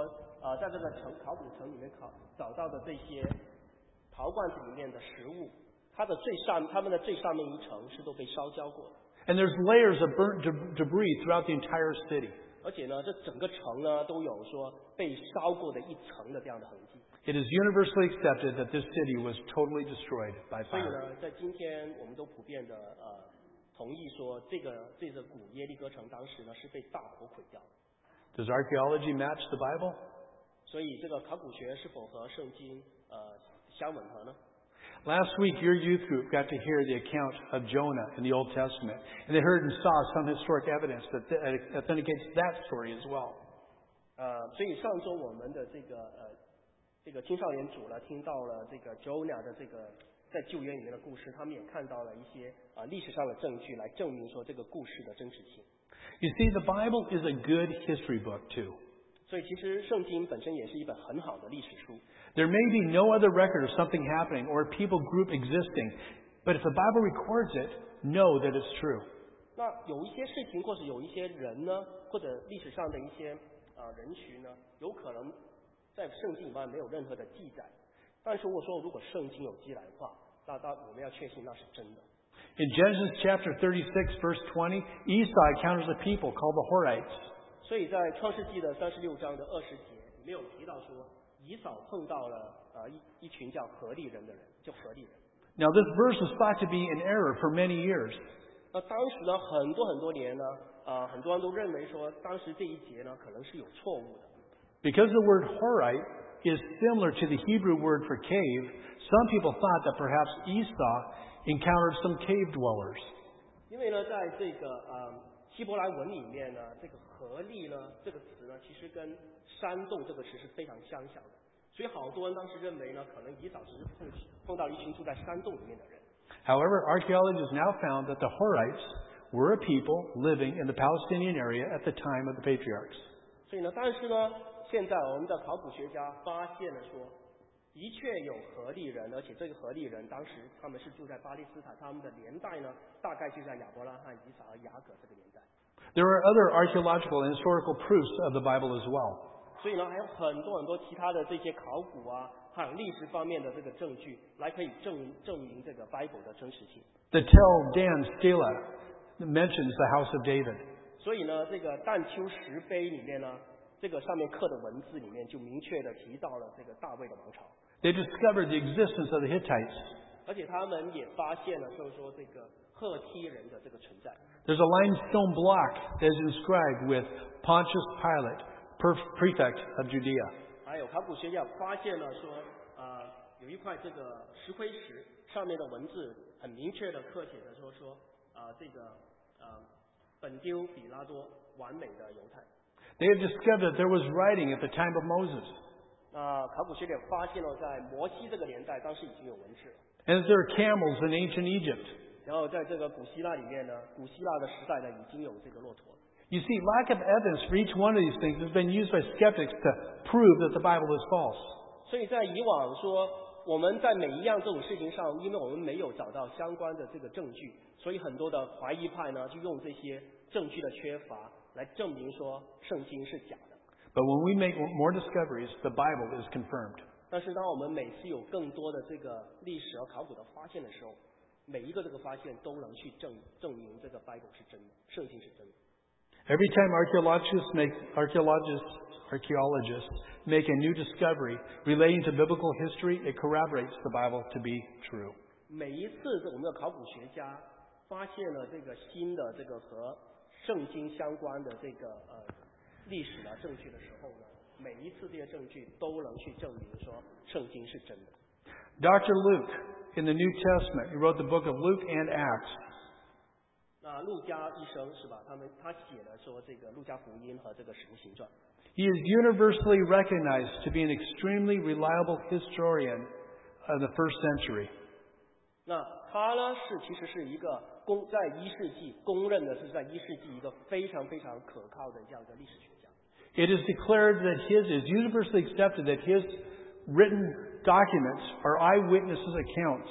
呃，在这个城考古城里面考找到的这些陶罐子里面的食物，它的最上它们的最上面一层是都被烧焦过的。 And there's layers of burnt de- debris throughout the entire city. 而且呢，这整个城呢都有说被烧过的一层的这样的痕迹。 It is universally accepted that this city was totally destroyed by 所以 fire. 呢，在今天我们都普遍的呃同意说，这个这个古耶利哥城当时呢是被大火毁掉的。 Does archaeology match the Bible? 所以这个考古学是否和圣经呃相吻合呢？ Last week, your youth group got to hear the account of Jonah in the Old Testament, and they heard and saw some historic evidence that authenticates that story as well. 呃，所以上周我们的这个呃这个青少年组呢，听到了这个 Jonah 的这个在旧约里面的故事，他们也看到了一些啊、呃、历史上的证据来证明说这个故事的真实性。 You see, the Bible is a good history book too. 所以其实圣经本身也是一本很好的历史书。 There may be no other record of something happening or a people group existing, but if the Bible records it, know that it's true. 那有一些事情，或者有一些人呢，或者历史上的一些呃人群呢，有可能在圣经以外没有任何的记载。但是我说，如果圣经有记载的话，那当我们要确信那是真的。 In Genesis chapter thirty-six, verse twenty, Esau encounters a people called the Horites. 所以在创世纪的三十六章的二十节里面有提到说，以扫碰到了呃一一群叫何利人的人，叫何利人。 Now, this verse was thought to be in error for many years. 那当时呢，很多很多年呢，呃，很多人都认为说，当时这一节呢可能是有错误的。 Because the word Horite is similar to the Hebrew word for cave, some people thought that perhaps Esau encountered some cave dwellers. 因为呢，在这个呃希伯来文里面呢，这个何利呢这个词呢，其实跟山洞这个词是非常相像的，所以好多人当时认为呢，可能以扫只是碰碰到一群住在山洞里面的人。 However, archaeologists now found that the Horites were a people living in the Palestinian area at the time of the patriarchs. 所以呢，但是呢，现在我们的考古学家发现了说，的确有何利人，而且这个何利人当时他们是住在巴勒斯坦，他们的年代呢，大概就在亚伯拉罕、以撒和雅各这个年代。 There are other archaeological and historical proofs of the Bible as well. 所以呢，还有很多很多其他的这些考古啊，还有历史方面的这个证据，来可以证证明这个 Bible 的真实性。 The Tel Dan Stela mentions the house of David. 所以呢，这个但丘石碑里面呢，这个上面刻的文字里面就明确的提到了这个大卫的王朝。 They discovered the existence of the Hittites. 而且他们也发现了，就是说这个赫梯人的这个存在。 There's a limestone block that is inscribed with Pontius Pilate, prefect of Judea. 还有考古学家发现了说，呃，有一块这个石灰石上面的文字很明确的刻写着说说，呃，这个呃本丢比拉多完美的犹太。 They have discovered that there was writing at the time of Moses. 那考古学者发现了，在摩西这个年代，当时已经有文字了。 And that there are camels in ancient Egypt. 然后在这个古希腊里面呢，古希腊的时代呢，已经有这个骆驼。 You see, lack of evidence for each one of these things has been used by skeptics to prove that the Bible is false. 所以在以往说，我们在每一样这种事情上，因为我们没有找到相关的这个证据，所以很多的怀疑派呢，就用这些证据的缺乏来证明说圣经是假的。 But when we make more discoveries, the Bible is confirmed. 但是当我们每次有更多的这个历史和考古的发现的时候，每一个这个发现都能去证证明这个 Bible 是真的，圣经是真的。 Every time archaeologists make archaeologists archaeologists make a new discovery relating to biblical history, it corroborates the Bible to be true. 每一次我们的考古学家发现了这个新的这个和圣经相关的这个呃历史的证据的时候呢，每一次这些证据都能去证明说圣经是真的。 Doctor Luke, in the New Testament, he wrote the book of Luke and Acts. 那路加医生是吧？他们他写了说这个路加福音和这个使徒行传。 He is universally recognized to be an extremely reliable historian of the first century. 那他呢是其实是一个公在一世纪公认的是在一世纪一个非常非常可靠的这样一个历史学家。 It is declared that his is universally accepted that his written documents are eyewitnesses accounts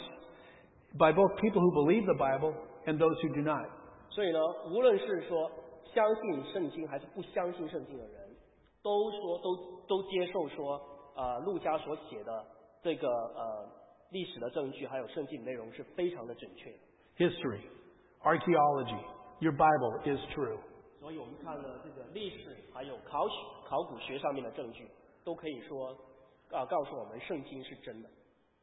by both people who believe the Bible and those who do not. 所以呢，无论是说相信圣经还是不相信圣经的人， 都说都都接受说，呃，路加所写的这个呃历史的证据还有圣经内容是非常的准确的。 History, archaeology, your Bible is true. 所以我们看了这个历史还有考古考古学上面的证据，都可以说啊、呃、告诉我们圣经是真的。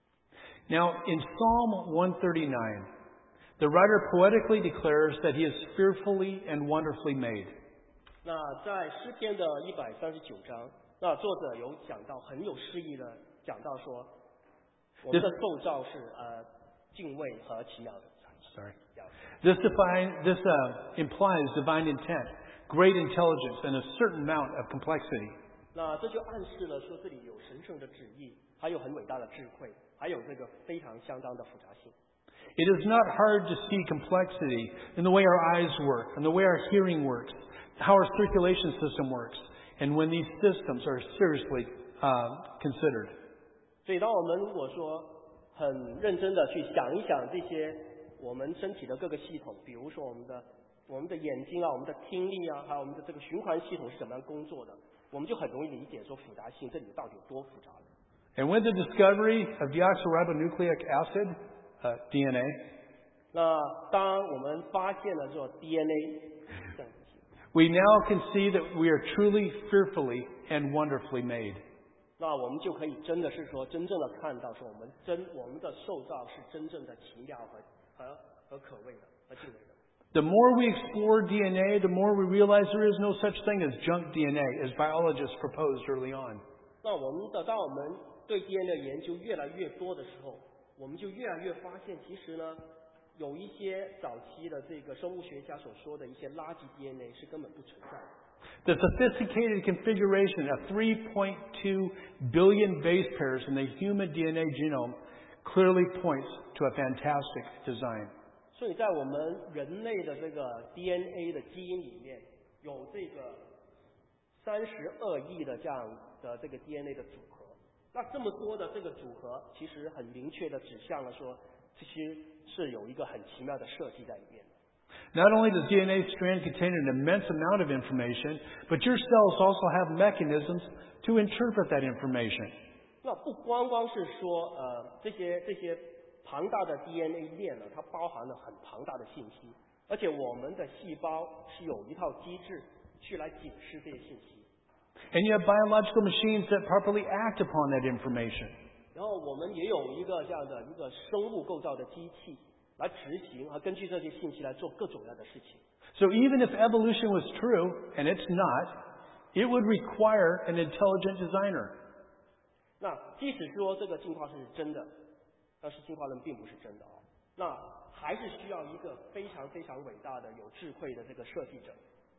Now, in Psalm one thirty-nine, the writer poetically declares that he is fearfully and wonderfully made. 那在诗篇的一百三十九章，那作者有讲到很有诗意的讲到说，我们的构造是呃敬畏和奇妙的。 Sorry. This define this uh, implies divine intent, great intelligence, and a certain amount of complexity. 那这就暗示了说这里有神圣的旨意，还有很伟大的智慧，还有这个非常相当的复杂性。 It is not hard to see complexity in the way our eyes work, and the way our hearing works, how our circulation system works, and when these systems are seriously uh, considered. 所以，当我们如果说很认真的去想一想这些我们身体的各个系统，比如说我们的我们的眼睛啊，我们的听力啊，还有我们的这个循环系统是怎么样工作的，我们就很容易理解说复杂性这里到底有多复杂了。 And with the discovery of deoxyribonucleic acid, uh, D N A, 那当我们发现了说 D N A， we now can see that we are truly fearfully and wonderfully made. 那我们就可以真的是说真正的看到说我们真我们的受造是真正的奇妙和和和可畏的和敬畏的。 The more we explore D N A, the more we realize there is no such thing as junk D N A, as biologists proposed early on. 那我们的当我们对 D N A 的研究越来越多的时候，我们就越来越发现，其实呢，有一些早期的这个生物学家所说的一些垃圾 D N A 是根本不存在的。 The sophisticated configuration of three point two billion base pairs in the human D N A genome clearly points to a fantastic design. 所以在我们人类的这个 D N A 的基因里面，有这个三十二亿的这样的这个 D N A 的组合。那这么多的这个组合，其实很明确的指向了说，这些是有一个很奇妙的设计在里面。 Not only does D N A strand contain an immense amount of information, but your cells also have mechanisms to interpret that information. 那不光光是说呃这些这些庞大的 D N A 链呢，它包含了很庞大的信息，而且我们的细胞是有一套机制去来解释这些信息。 And you have biological machines that properly act upon that information. 然后我们也有一个这样的一个生物构造的机器来执行和根据这些信息来做各种各样的事情。 So even if evolution was true, and it's not, it would require an intelligent designer. 那即使说这个进化是真的，但是进化论并不是真的哦。那还是需要一个非常非常伟大的有智慧的这个设计者。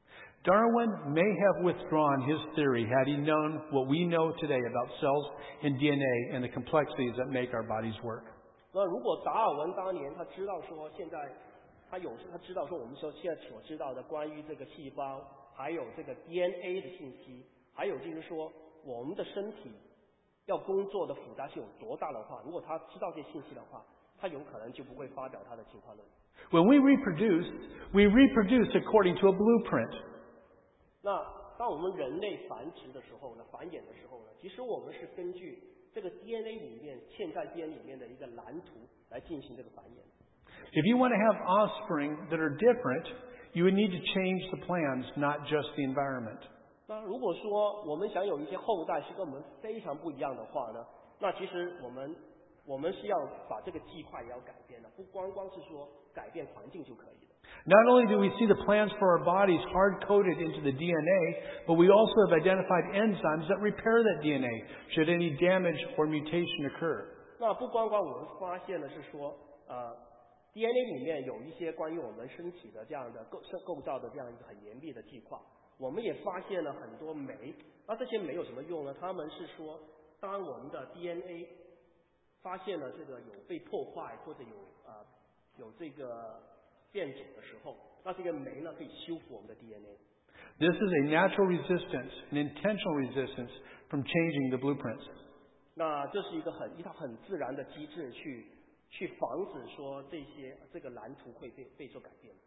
Darwin may have withdrawn his theory had he known what we know today about cells and D N A and the complexities that make our bodies work. 那如果达尔文当年他知道说现在他有他知道说我们说现在所知道的关于这个细胞还有这个 D N A 的信息，还有就是说我们的身体要工作的复杂性有多大的话，如果他知道这些信息的话，他有可能就不会发表他的进化论。 When we reproduce, we reproduce according to a blueprint. 那当我们人类繁殖的时候呢，繁衍的时候呢，其实我们是根据这个 D N A 里面嵌在 D N A 里面的一个蓝图来进行这个繁衍。 If you want to have offspring that are different, you would need to change the plans, not just the environment. 那如果说我们想有一些后代是跟我们非常不一样的话呢，那其实我们我们是要把这个计划也要改变的，不光光是说改变环境就可以的。 Not only do we see the plans for our bodies hard-coded into the D N A, but we also have identified enzymes that repair that D N A should any damage or mutation occur. 那不光光我们发现的是说，呃 ，D N A 里面有一些关于我们身体的这样的构构造的这样一个很严密的计划，我们也发现了很多酶。那这些酶有什么用呢？他们是说，当我们的 D N A 发现了这个有被破坏或者有呃有这个变种的时候，那这个酶呢可以修复我们的 D N A。 This is a natural resistance, an intentional resistance from changing the blueprints. 那这是一个很一套很自然的机制去去防止说这些这个蓝图会被被做改变。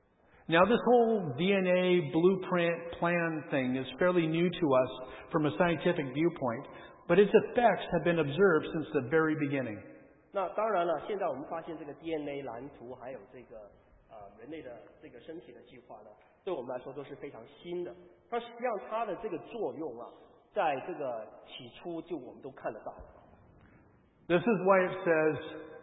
Now, this whole D N A blueprint plan thing is fairly new to us from a scientific viewpoint, but its effects have been observed since the very beginning. 那当然了，现在我们发现这个 D N A 蓝图还有这个呃人类的这个身体的计划呢，对我们来说都是非常新的。但实际上它的这个作用啊，在这个起初就我们都看得到。 This is why it says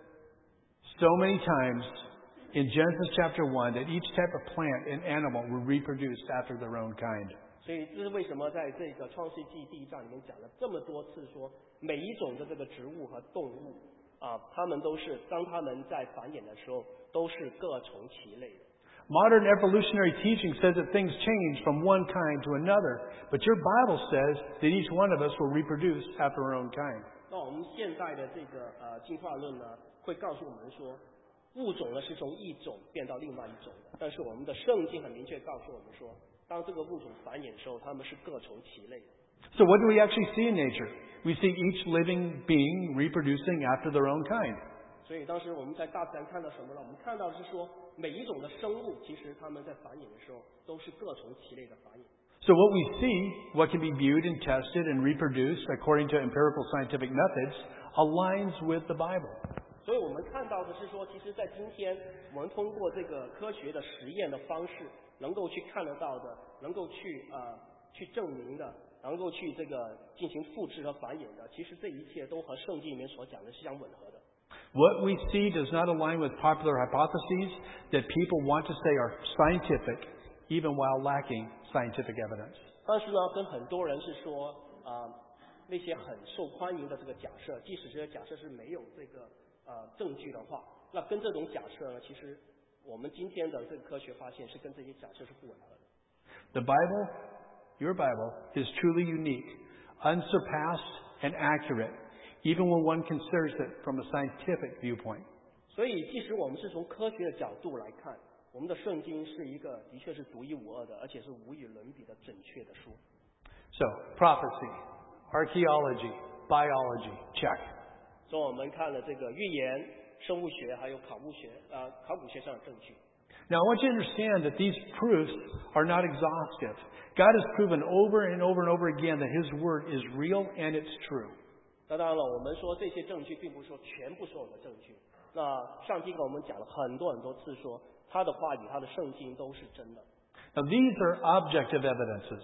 so many times in Genesis chapter one that each type of plant and animal will reproduce after their own kind. 所以这是为什么在这个创世纪第一章里面讲了这么多次说，每一种的这个植物和动物啊，它们都是当它们在繁衍的时候，都是各从其类的。 Modern evolutionary teaching says that things change from one kind to another, but your Bible says that each one of us will reproduce after our own kind. 那我们现在的这个呃进化论呢，会告诉我们说，物种呢是从一种变到另外一种的，但是我们的圣经很明确告诉我们说，当这个物种繁衍的时候，它们是各从其类的。 So what do we actually see in nature? We see each living being reproducing after their own kind. 所以当时我们在大自然看到什么呢？我们看到的是说，每一种的生物其实它们在繁衍的时候都是各从其类的繁衍。 So what we see, what can be viewed and tested and reproduced according to empirical scientific methods, aligns with the Bible. 所以我们看到的是说，其实在今天我们通过这个科学的实验的方式，能够去看得到的，能够去呃去证明的，能够去这个进行复制和繁衍的，其实这一切都和圣经里面所讲的是相吻合的。 What we see does not align with popular hypotheses that people want to say are scientific, even while lacking scientific evidence. 但是呢，跟很多人是说啊、呃，那些很受欢迎的这个假设，即使这些假设是没有这个呃证据的话，那跟这种假设呢，其实我们今天的这个科学发现是跟这些假设是不吻合的。 The Bible, your Bible, is truly unique, unsurpassed, and accurate, even when one considers it from a scientific viewpoint. 所以，即使我们是从科学的角度来看，我们的圣经是一个的确是独一无二的，而且是无与伦比的准确的书。 So, prophecy, archaeology, biology, check. 所以我们看了这个预言、生物学还有考古学啊、呃、考古学上的证据。 Now, I want you to understand that these proofs are not exhaustive. God has proven over and over and over again that His Word is real and it's true. 那当然了，我们说这些证据并不是说全部所有的证据。那上帝跟我们讲了很多很多次说，他的话语、他的圣经都是真的。 Now, these are objective evidences.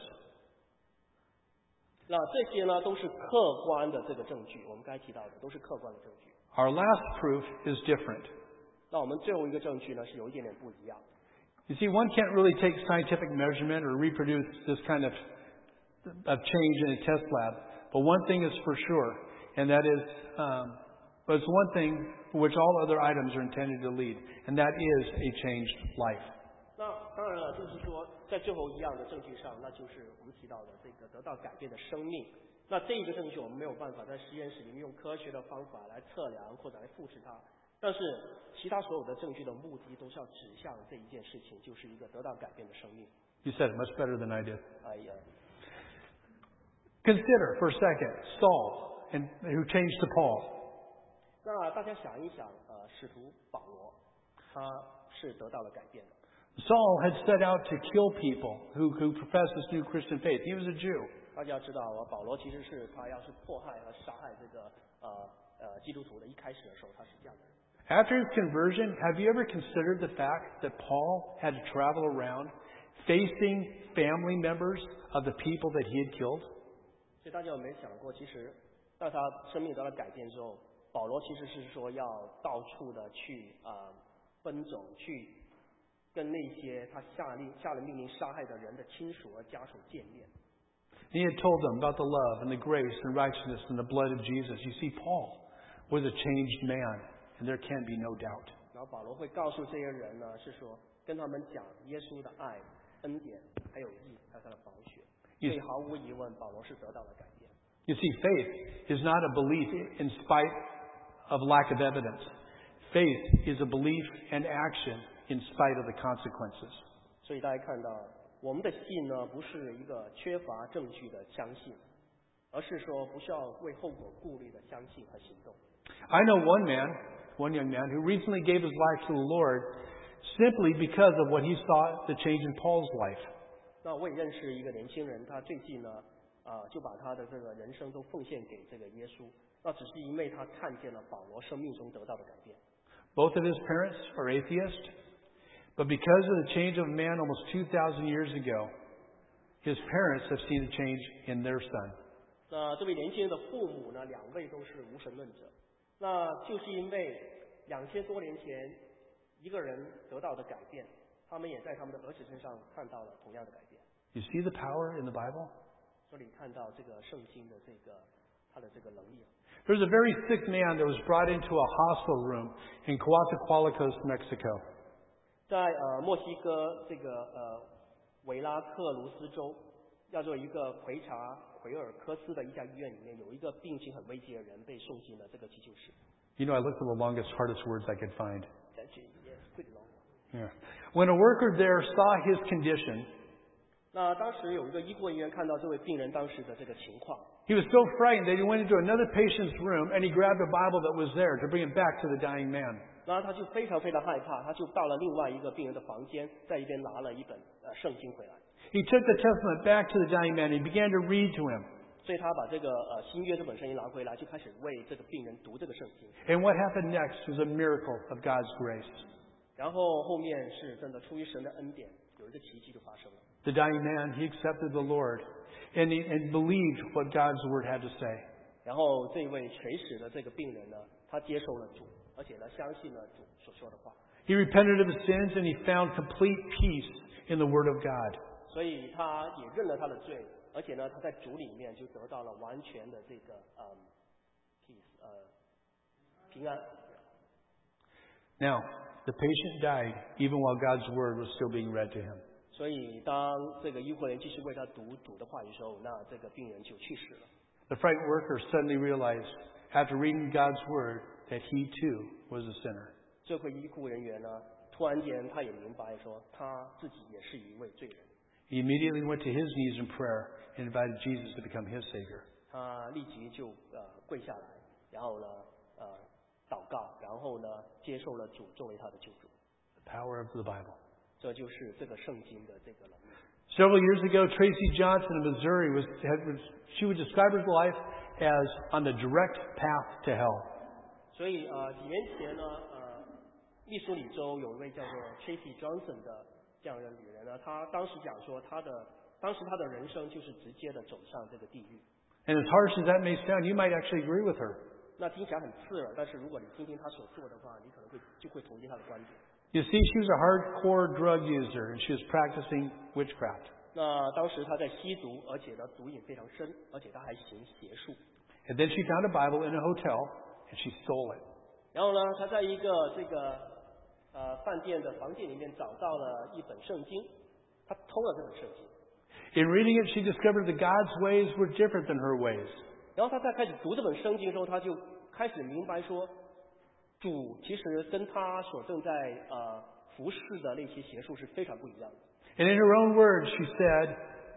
那这些呢，都是客观的这个证据，我们刚才提到的都是客观的证据。 Our last proof is different. 那我们最后一个证据呢，是有一点点不一样。 You see, one can't really take scientific measurement or reproduce this kind of, of change in a test lab. But one thing is for sure, and that is, um, but it's one thing for which all other items are intended to lead, and that is a changed life. 那当然了，就是说，在最后一样的证据上，那就是我们提到的这个得到改变的生命。那这一个证据我们没有办法在实验室里面用科学的方法来测量或者来复制它，但是其他所有的证据的目的都是要指向这一件事情，就是一个得到改变的生命。 You said it much better than I did. 哎呀， Consider for a second Saul, and who changed to Paul. 那大家想一想，呃，使徒保罗，他是得到了改变的。 Saul had set out to kill people who, who professed this new Christian faith. He was a Jew. 大家知道啊，保罗其实是他要是迫害和杀害这个呃呃基督徒的，一开始的时候他是这样的人。 After his conversion, have you ever considered the fact that Paul had to travel around facing family members of the people that he had killed? 所以大家有没有想过，其实在他生命得到改变之后，保罗其实是说要到处的去啊、呃、奔走，去跟那些他下令下了命令杀害的人的亲属和家属见面。 He had told them about the love and the grace and righteousness and the blood of Jesus. You see, Paul was a changed man, and there can be no doubt. 然后保罗会告诉这些人呢，是说跟他们讲耶稣的爱、恩典，还有义，还有他的宝血。所以毫无疑问，保罗是得到了改变。 You see, faith is not a belief in spite of lack of evidence. Faith is a belief and action in spite of the consequences. 所以大家看到，我们的信呢，不是一个缺乏证据的相信，而是说不需要为后果顾虑的相信和行动。 I know one man, one young man, who recently gave his life to the Lord, simply because of what he saw the change in Paul's life. 那我也认识一个年轻人，他最近呢，啊、呃，就把他的这个人生都奉献给这个耶稣。那只是因为他看见了保罗生命中得到的改变。 Both of his parents are atheists, but because of the change of man almost two thousand years ago, his parents have seen a change in their son. 那这位年轻人的父母呢，两位都是无神论者。那就是因为两千多年前一个人得到的改变，他们也在他们的儿子身上看到了同样的改变。 You see the power in the Bible? 这里看到这个圣经的这个他的这个能力。 There's a very sick man that was brought into a hospital room in Coatzacoalcos, Mexico. 在呃墨西哥这个呃维拉克卢斯州，叫做一个奎查奎尔科斯的一家医院里面，有一个病情很危急的人被送进了这个急救室。 You know, I looked for the longest, hardest words I could find. Actually, yes, pretty long. Yeah. When a worker there saw his condition, 那当时有一个医护人员看到这位病人当时的这个情况， he was so frightened that he went into another patient's room and he grabbed a Bible that was there to bring it back to the dying man. 那他就非常非常害怕，他就到了另外一个病人的房间，在一边拿了一本呃圣经回来。 He took the testament back to the dying man and he began to read to him. 所以他把这个呃新约这本圣经拿回来，就开始为这个病人读这个圣经。 And what happened next was a miracle of God's grace. 然后后面是真的出于神的恩典，有一个奇迹就发生了。 The dying man, he accepted the Lord and, he, and believed what God's word had to say. 然后这位垂死的这个病人呢，他接受了主，而且呢相信了主所说的话。 He repented of his sins and he found complete peace in the word of God. 所以他也认了他的罪，而且呢他在主里面就得到了完全的这个嗯 peace 呃平安。 Now, the patient died even while God's word was still being read to him. 所以当这个医护人员继续为他读主的话语的时候，那这个病人就去世了。 The frightened worker suddenly realized, after reading God's word, that he too was a sinner. 这位医护人员呢，突然间他也明白说，他自己也是一位罪人。 He immediately went to his knees in prayer and invited Jesus to become his Savior. 他立即就呃跪下来，然后呢呃祷告，然后呢接受了主作为他的救主。 The power of the Bible. 这就是这个圣经的这个能力。 Several years ago, Tracy Johnson of Missouri was, had, was she would describe her life as on the direct path to hell. 所以呃几年前呢，呃密苏里州有一位叫做 Tracy Johnson 的这样的女人呢，她当时讲说，她的当时她的人生就是直接的走上这个地狱。 And as harsh as that may sound, you might actually agree with her. 那听起来很刺耳，但是如果你听听她所做的话，你可能会就会同意她的观点。 You see, she was a hardcore drug user and she was practicing witchcraft. 那当时她在吸毒，而且呢毒瘾非常深，而且她还行邪术。 And then she found a Bible in a hotel and she stole it. 然后呢，她在一个这个呃饭店的房间里面找到了一本圣经，她偷了这本圣经。 In reading it, she discovered that God's ways were different than her ways. 然后她在开始读这本圣经的时候，她就开始明白说，主其实跟她所正在呃服侍的那些邪术是非常不一样的。 And in her own words, she said,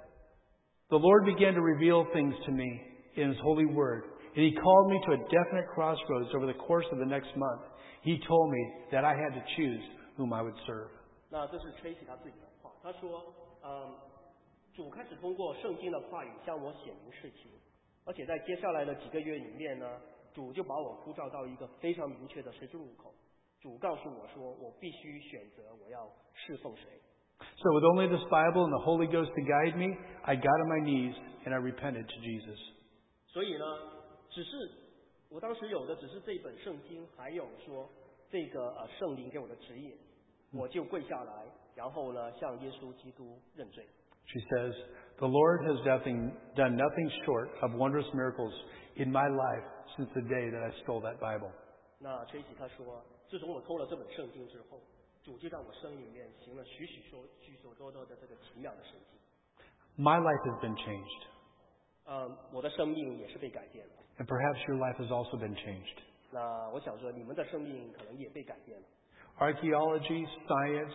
"The Lord began to reveal things to me in His holy word, and He called me to a definite crossroads over the course of the next month. He told me that I had to choose whom I would serve." 那这是 Tracy 他自己的话，他说，嗯，主开始通过圣经的话语向我显明事情，而且在接下来的几个月里面呢，主就把我呼召到一个非常明确的十字路口。主告诉我说，我必须选择我要侍奉谁。 So with only this Bible and the Holy Ghost to guide me, I got on my knees and I repented to Jesus. 所以呢，只是我当时有的只是这本圣经，还有说这个呃圣灵给我的指引，我就跪下来，然后呢向耶稣基督认罪。 She says, "The Lord has nothing, done nothing short of wondrous miracles in my life since the day that I stole that Bible." 那崔喜他说，自从我偷了这本圣经之后，主就在我生命里面行了许许多许许多多的这个奇妙的神迹。 My life has been changed. 嗯，我的生命也是被改变了。 And perhaps your life has also been changed. 那我想说，你们的生命可能也被改变了。 Archaeology, science,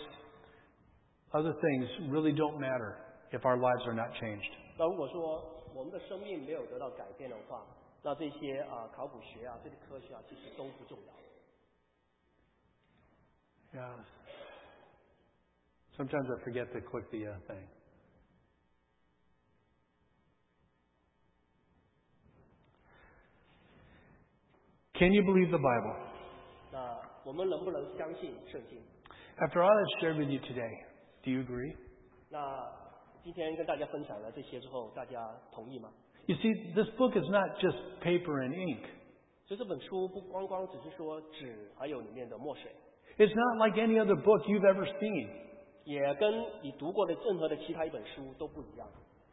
other things really don't matter if our lives are not changed. 那如果说我们的生命没有得到改变的话，那这些啊考古学啊这些科学啊其实都不重要。 Yeah. Sometimes I forget to click the uh, thing. Can you believe the Bible? 那我们能不能相信圣经？ After all I've shared with you today, do you agree? 那今天跟大家分享了这些之后，大家同意吗？ You see, this book is not just paper and ink. 所以这本书不光光只是说纸，还有里面的墨水， It's not like any other book you've ever seen. 也跟你读过的任何的其他一本书都不一样。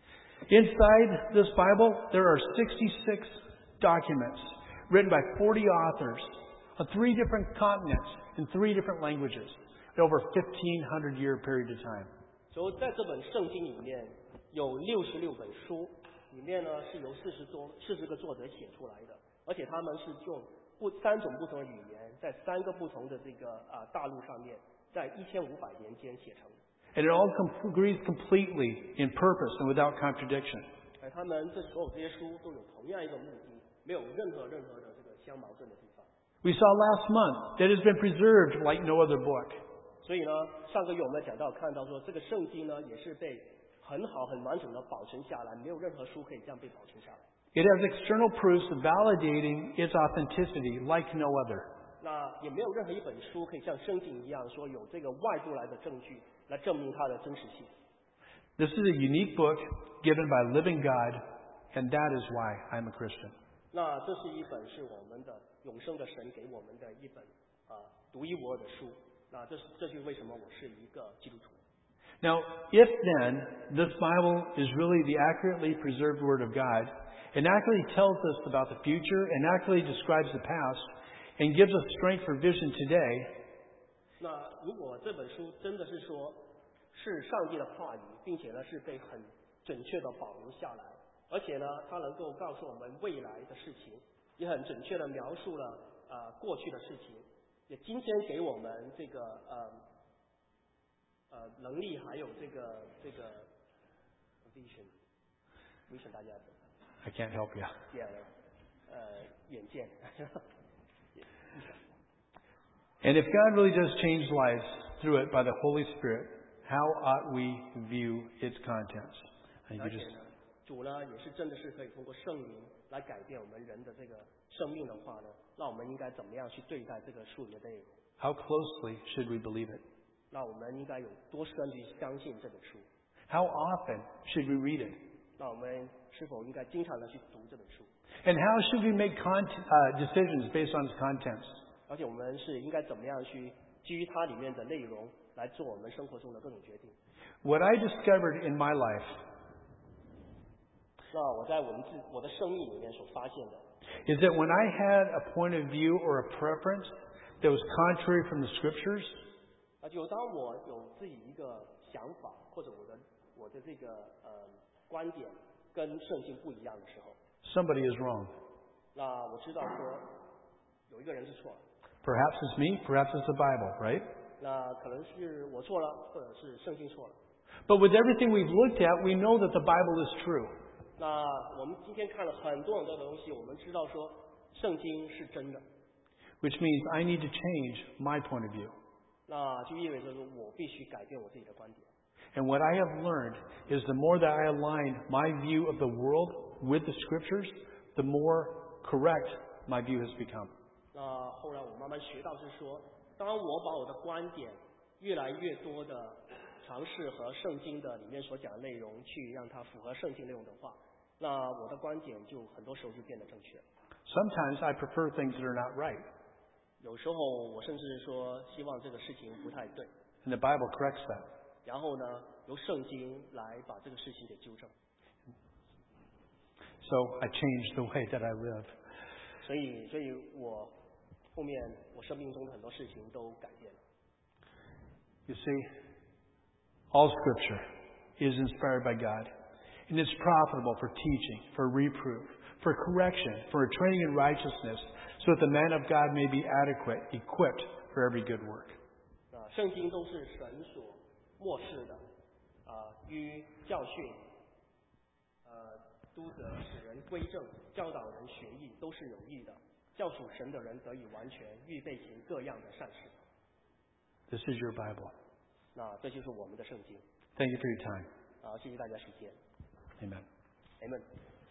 Inside this Bible, there are sixty-six documents written by forty authors on three different continents in three different languages over a fifteen hundred year period of time. 所以在这本圣经里面有六十六本书，里面呢是由四十多四十个作者写出来的，而且他们是用不三种不同的语言，在三个不同的这个啊大陆上面，在一千五百年间写成的。 And it all com- agrees completely in purpose and without contradiction. 而他们这所有这些书都有同样一个目的，没有任何任何的这个相矛盾的地方。 We saw last month that it has been preserved like no other book. 所以呢，上个月我们讲到看到说，这个圣经呢也是被很好很完整的保存下来，没有任何书可以这样被保存下来。 It has external proofs validating its authenticity like no other. 那也没有任何一本书可以像圣经一样说有这个外部来的证据来证明它的真实性。 This is a unique book given by a living God, and that is why I'm a Christian. 那这是一本是我们的永生的神给我们的一本啊、呃、独一无二的书。那这是这就是为什么我是一个基督徒。 Now, if then this Bible is really the accurately preserved Word of God, and accurately tells us about the future, and accurately describes the past, and gives us strength for vision today, 那如果这本书真的是说是上帝的话语，并且呢是被很准确的保留下来，而且呢它能够告诉我们未来的事情，也很准确的描述了呃过去的事情，也今天给我们这个呃呃能力，还有这个这个 vision vision 大家 I can't help you. 见呃远见。 And if God really does change lives through it by the Holy Spirit, how ought we view its contents? I think 而 you 且 just 呢，主呢也是真的是可以通过圣灵来改变我们人的这个生命的话呢，那我们应该怎么样去对待这个书里的内容？ how closely should we believe it? 那我们应该有多深去相信这本书？ How often should we read it? 那我们是否应该经常的去读这本书？ And how should we make cont- uh, decisions based on its contents? 而且我们是应该怎么样去基于它里面的内容来做我们生活中的各种决定？ What I discovered in my life 那我在文字我的生命里面所发现的， is that when I had a point of view or a preference that was contrary from the Scriptures, 那就当我有自己一个想法或者我的我的这个呃观点跟圣经不一样的时候， somebody is wrong. 那我知道说有一个人是错了， Perhaps it's me, perhaps it's the Bible, right? 那可能是我错了，或者是圣经错了。 But with everything we've looked at, we know that the Bible is true. 那我们今天看了很多很多的东西，我们知道说圣经是真的， Which means I need to change my point of view. 那就意味着说我必须改变我自己的观点。 And what I have learned is the more that I align my view of the world with the Scriptures, the more correct my view has become. 那后来我慢慢学到是说，当我把我的观点越来越多的尝试和圣经的里面所讲的内容去让它符合圣经内容的话，那我的观点就很多时候就变得正确。 Sometimes I prefer things that are not right, 有时候我甚至说希望这个事情不太对， and the Bible corrects that. 然后呢由圣经来把这个事情给纠正。 So I changed the way that I live. 所以，所以我后面我生命中的很多事情都改变了。 You see, all Scripture is inspired by God, and it's profitable for teaching, for reproof, for correction, for training in righteousness, so that the man of God may be adequate, equipped for every good work. 啊，圣经都是神所漠视的，啊，于教训，呃，督责使人归正，教导人学艺，都是有益的，叫属神的人得以完全，预备行各样的善事。 This is your Bible. 那这就是我们的圣经。 Thank you for your time. 啊，谢谢大家时间。 Amen. Amen。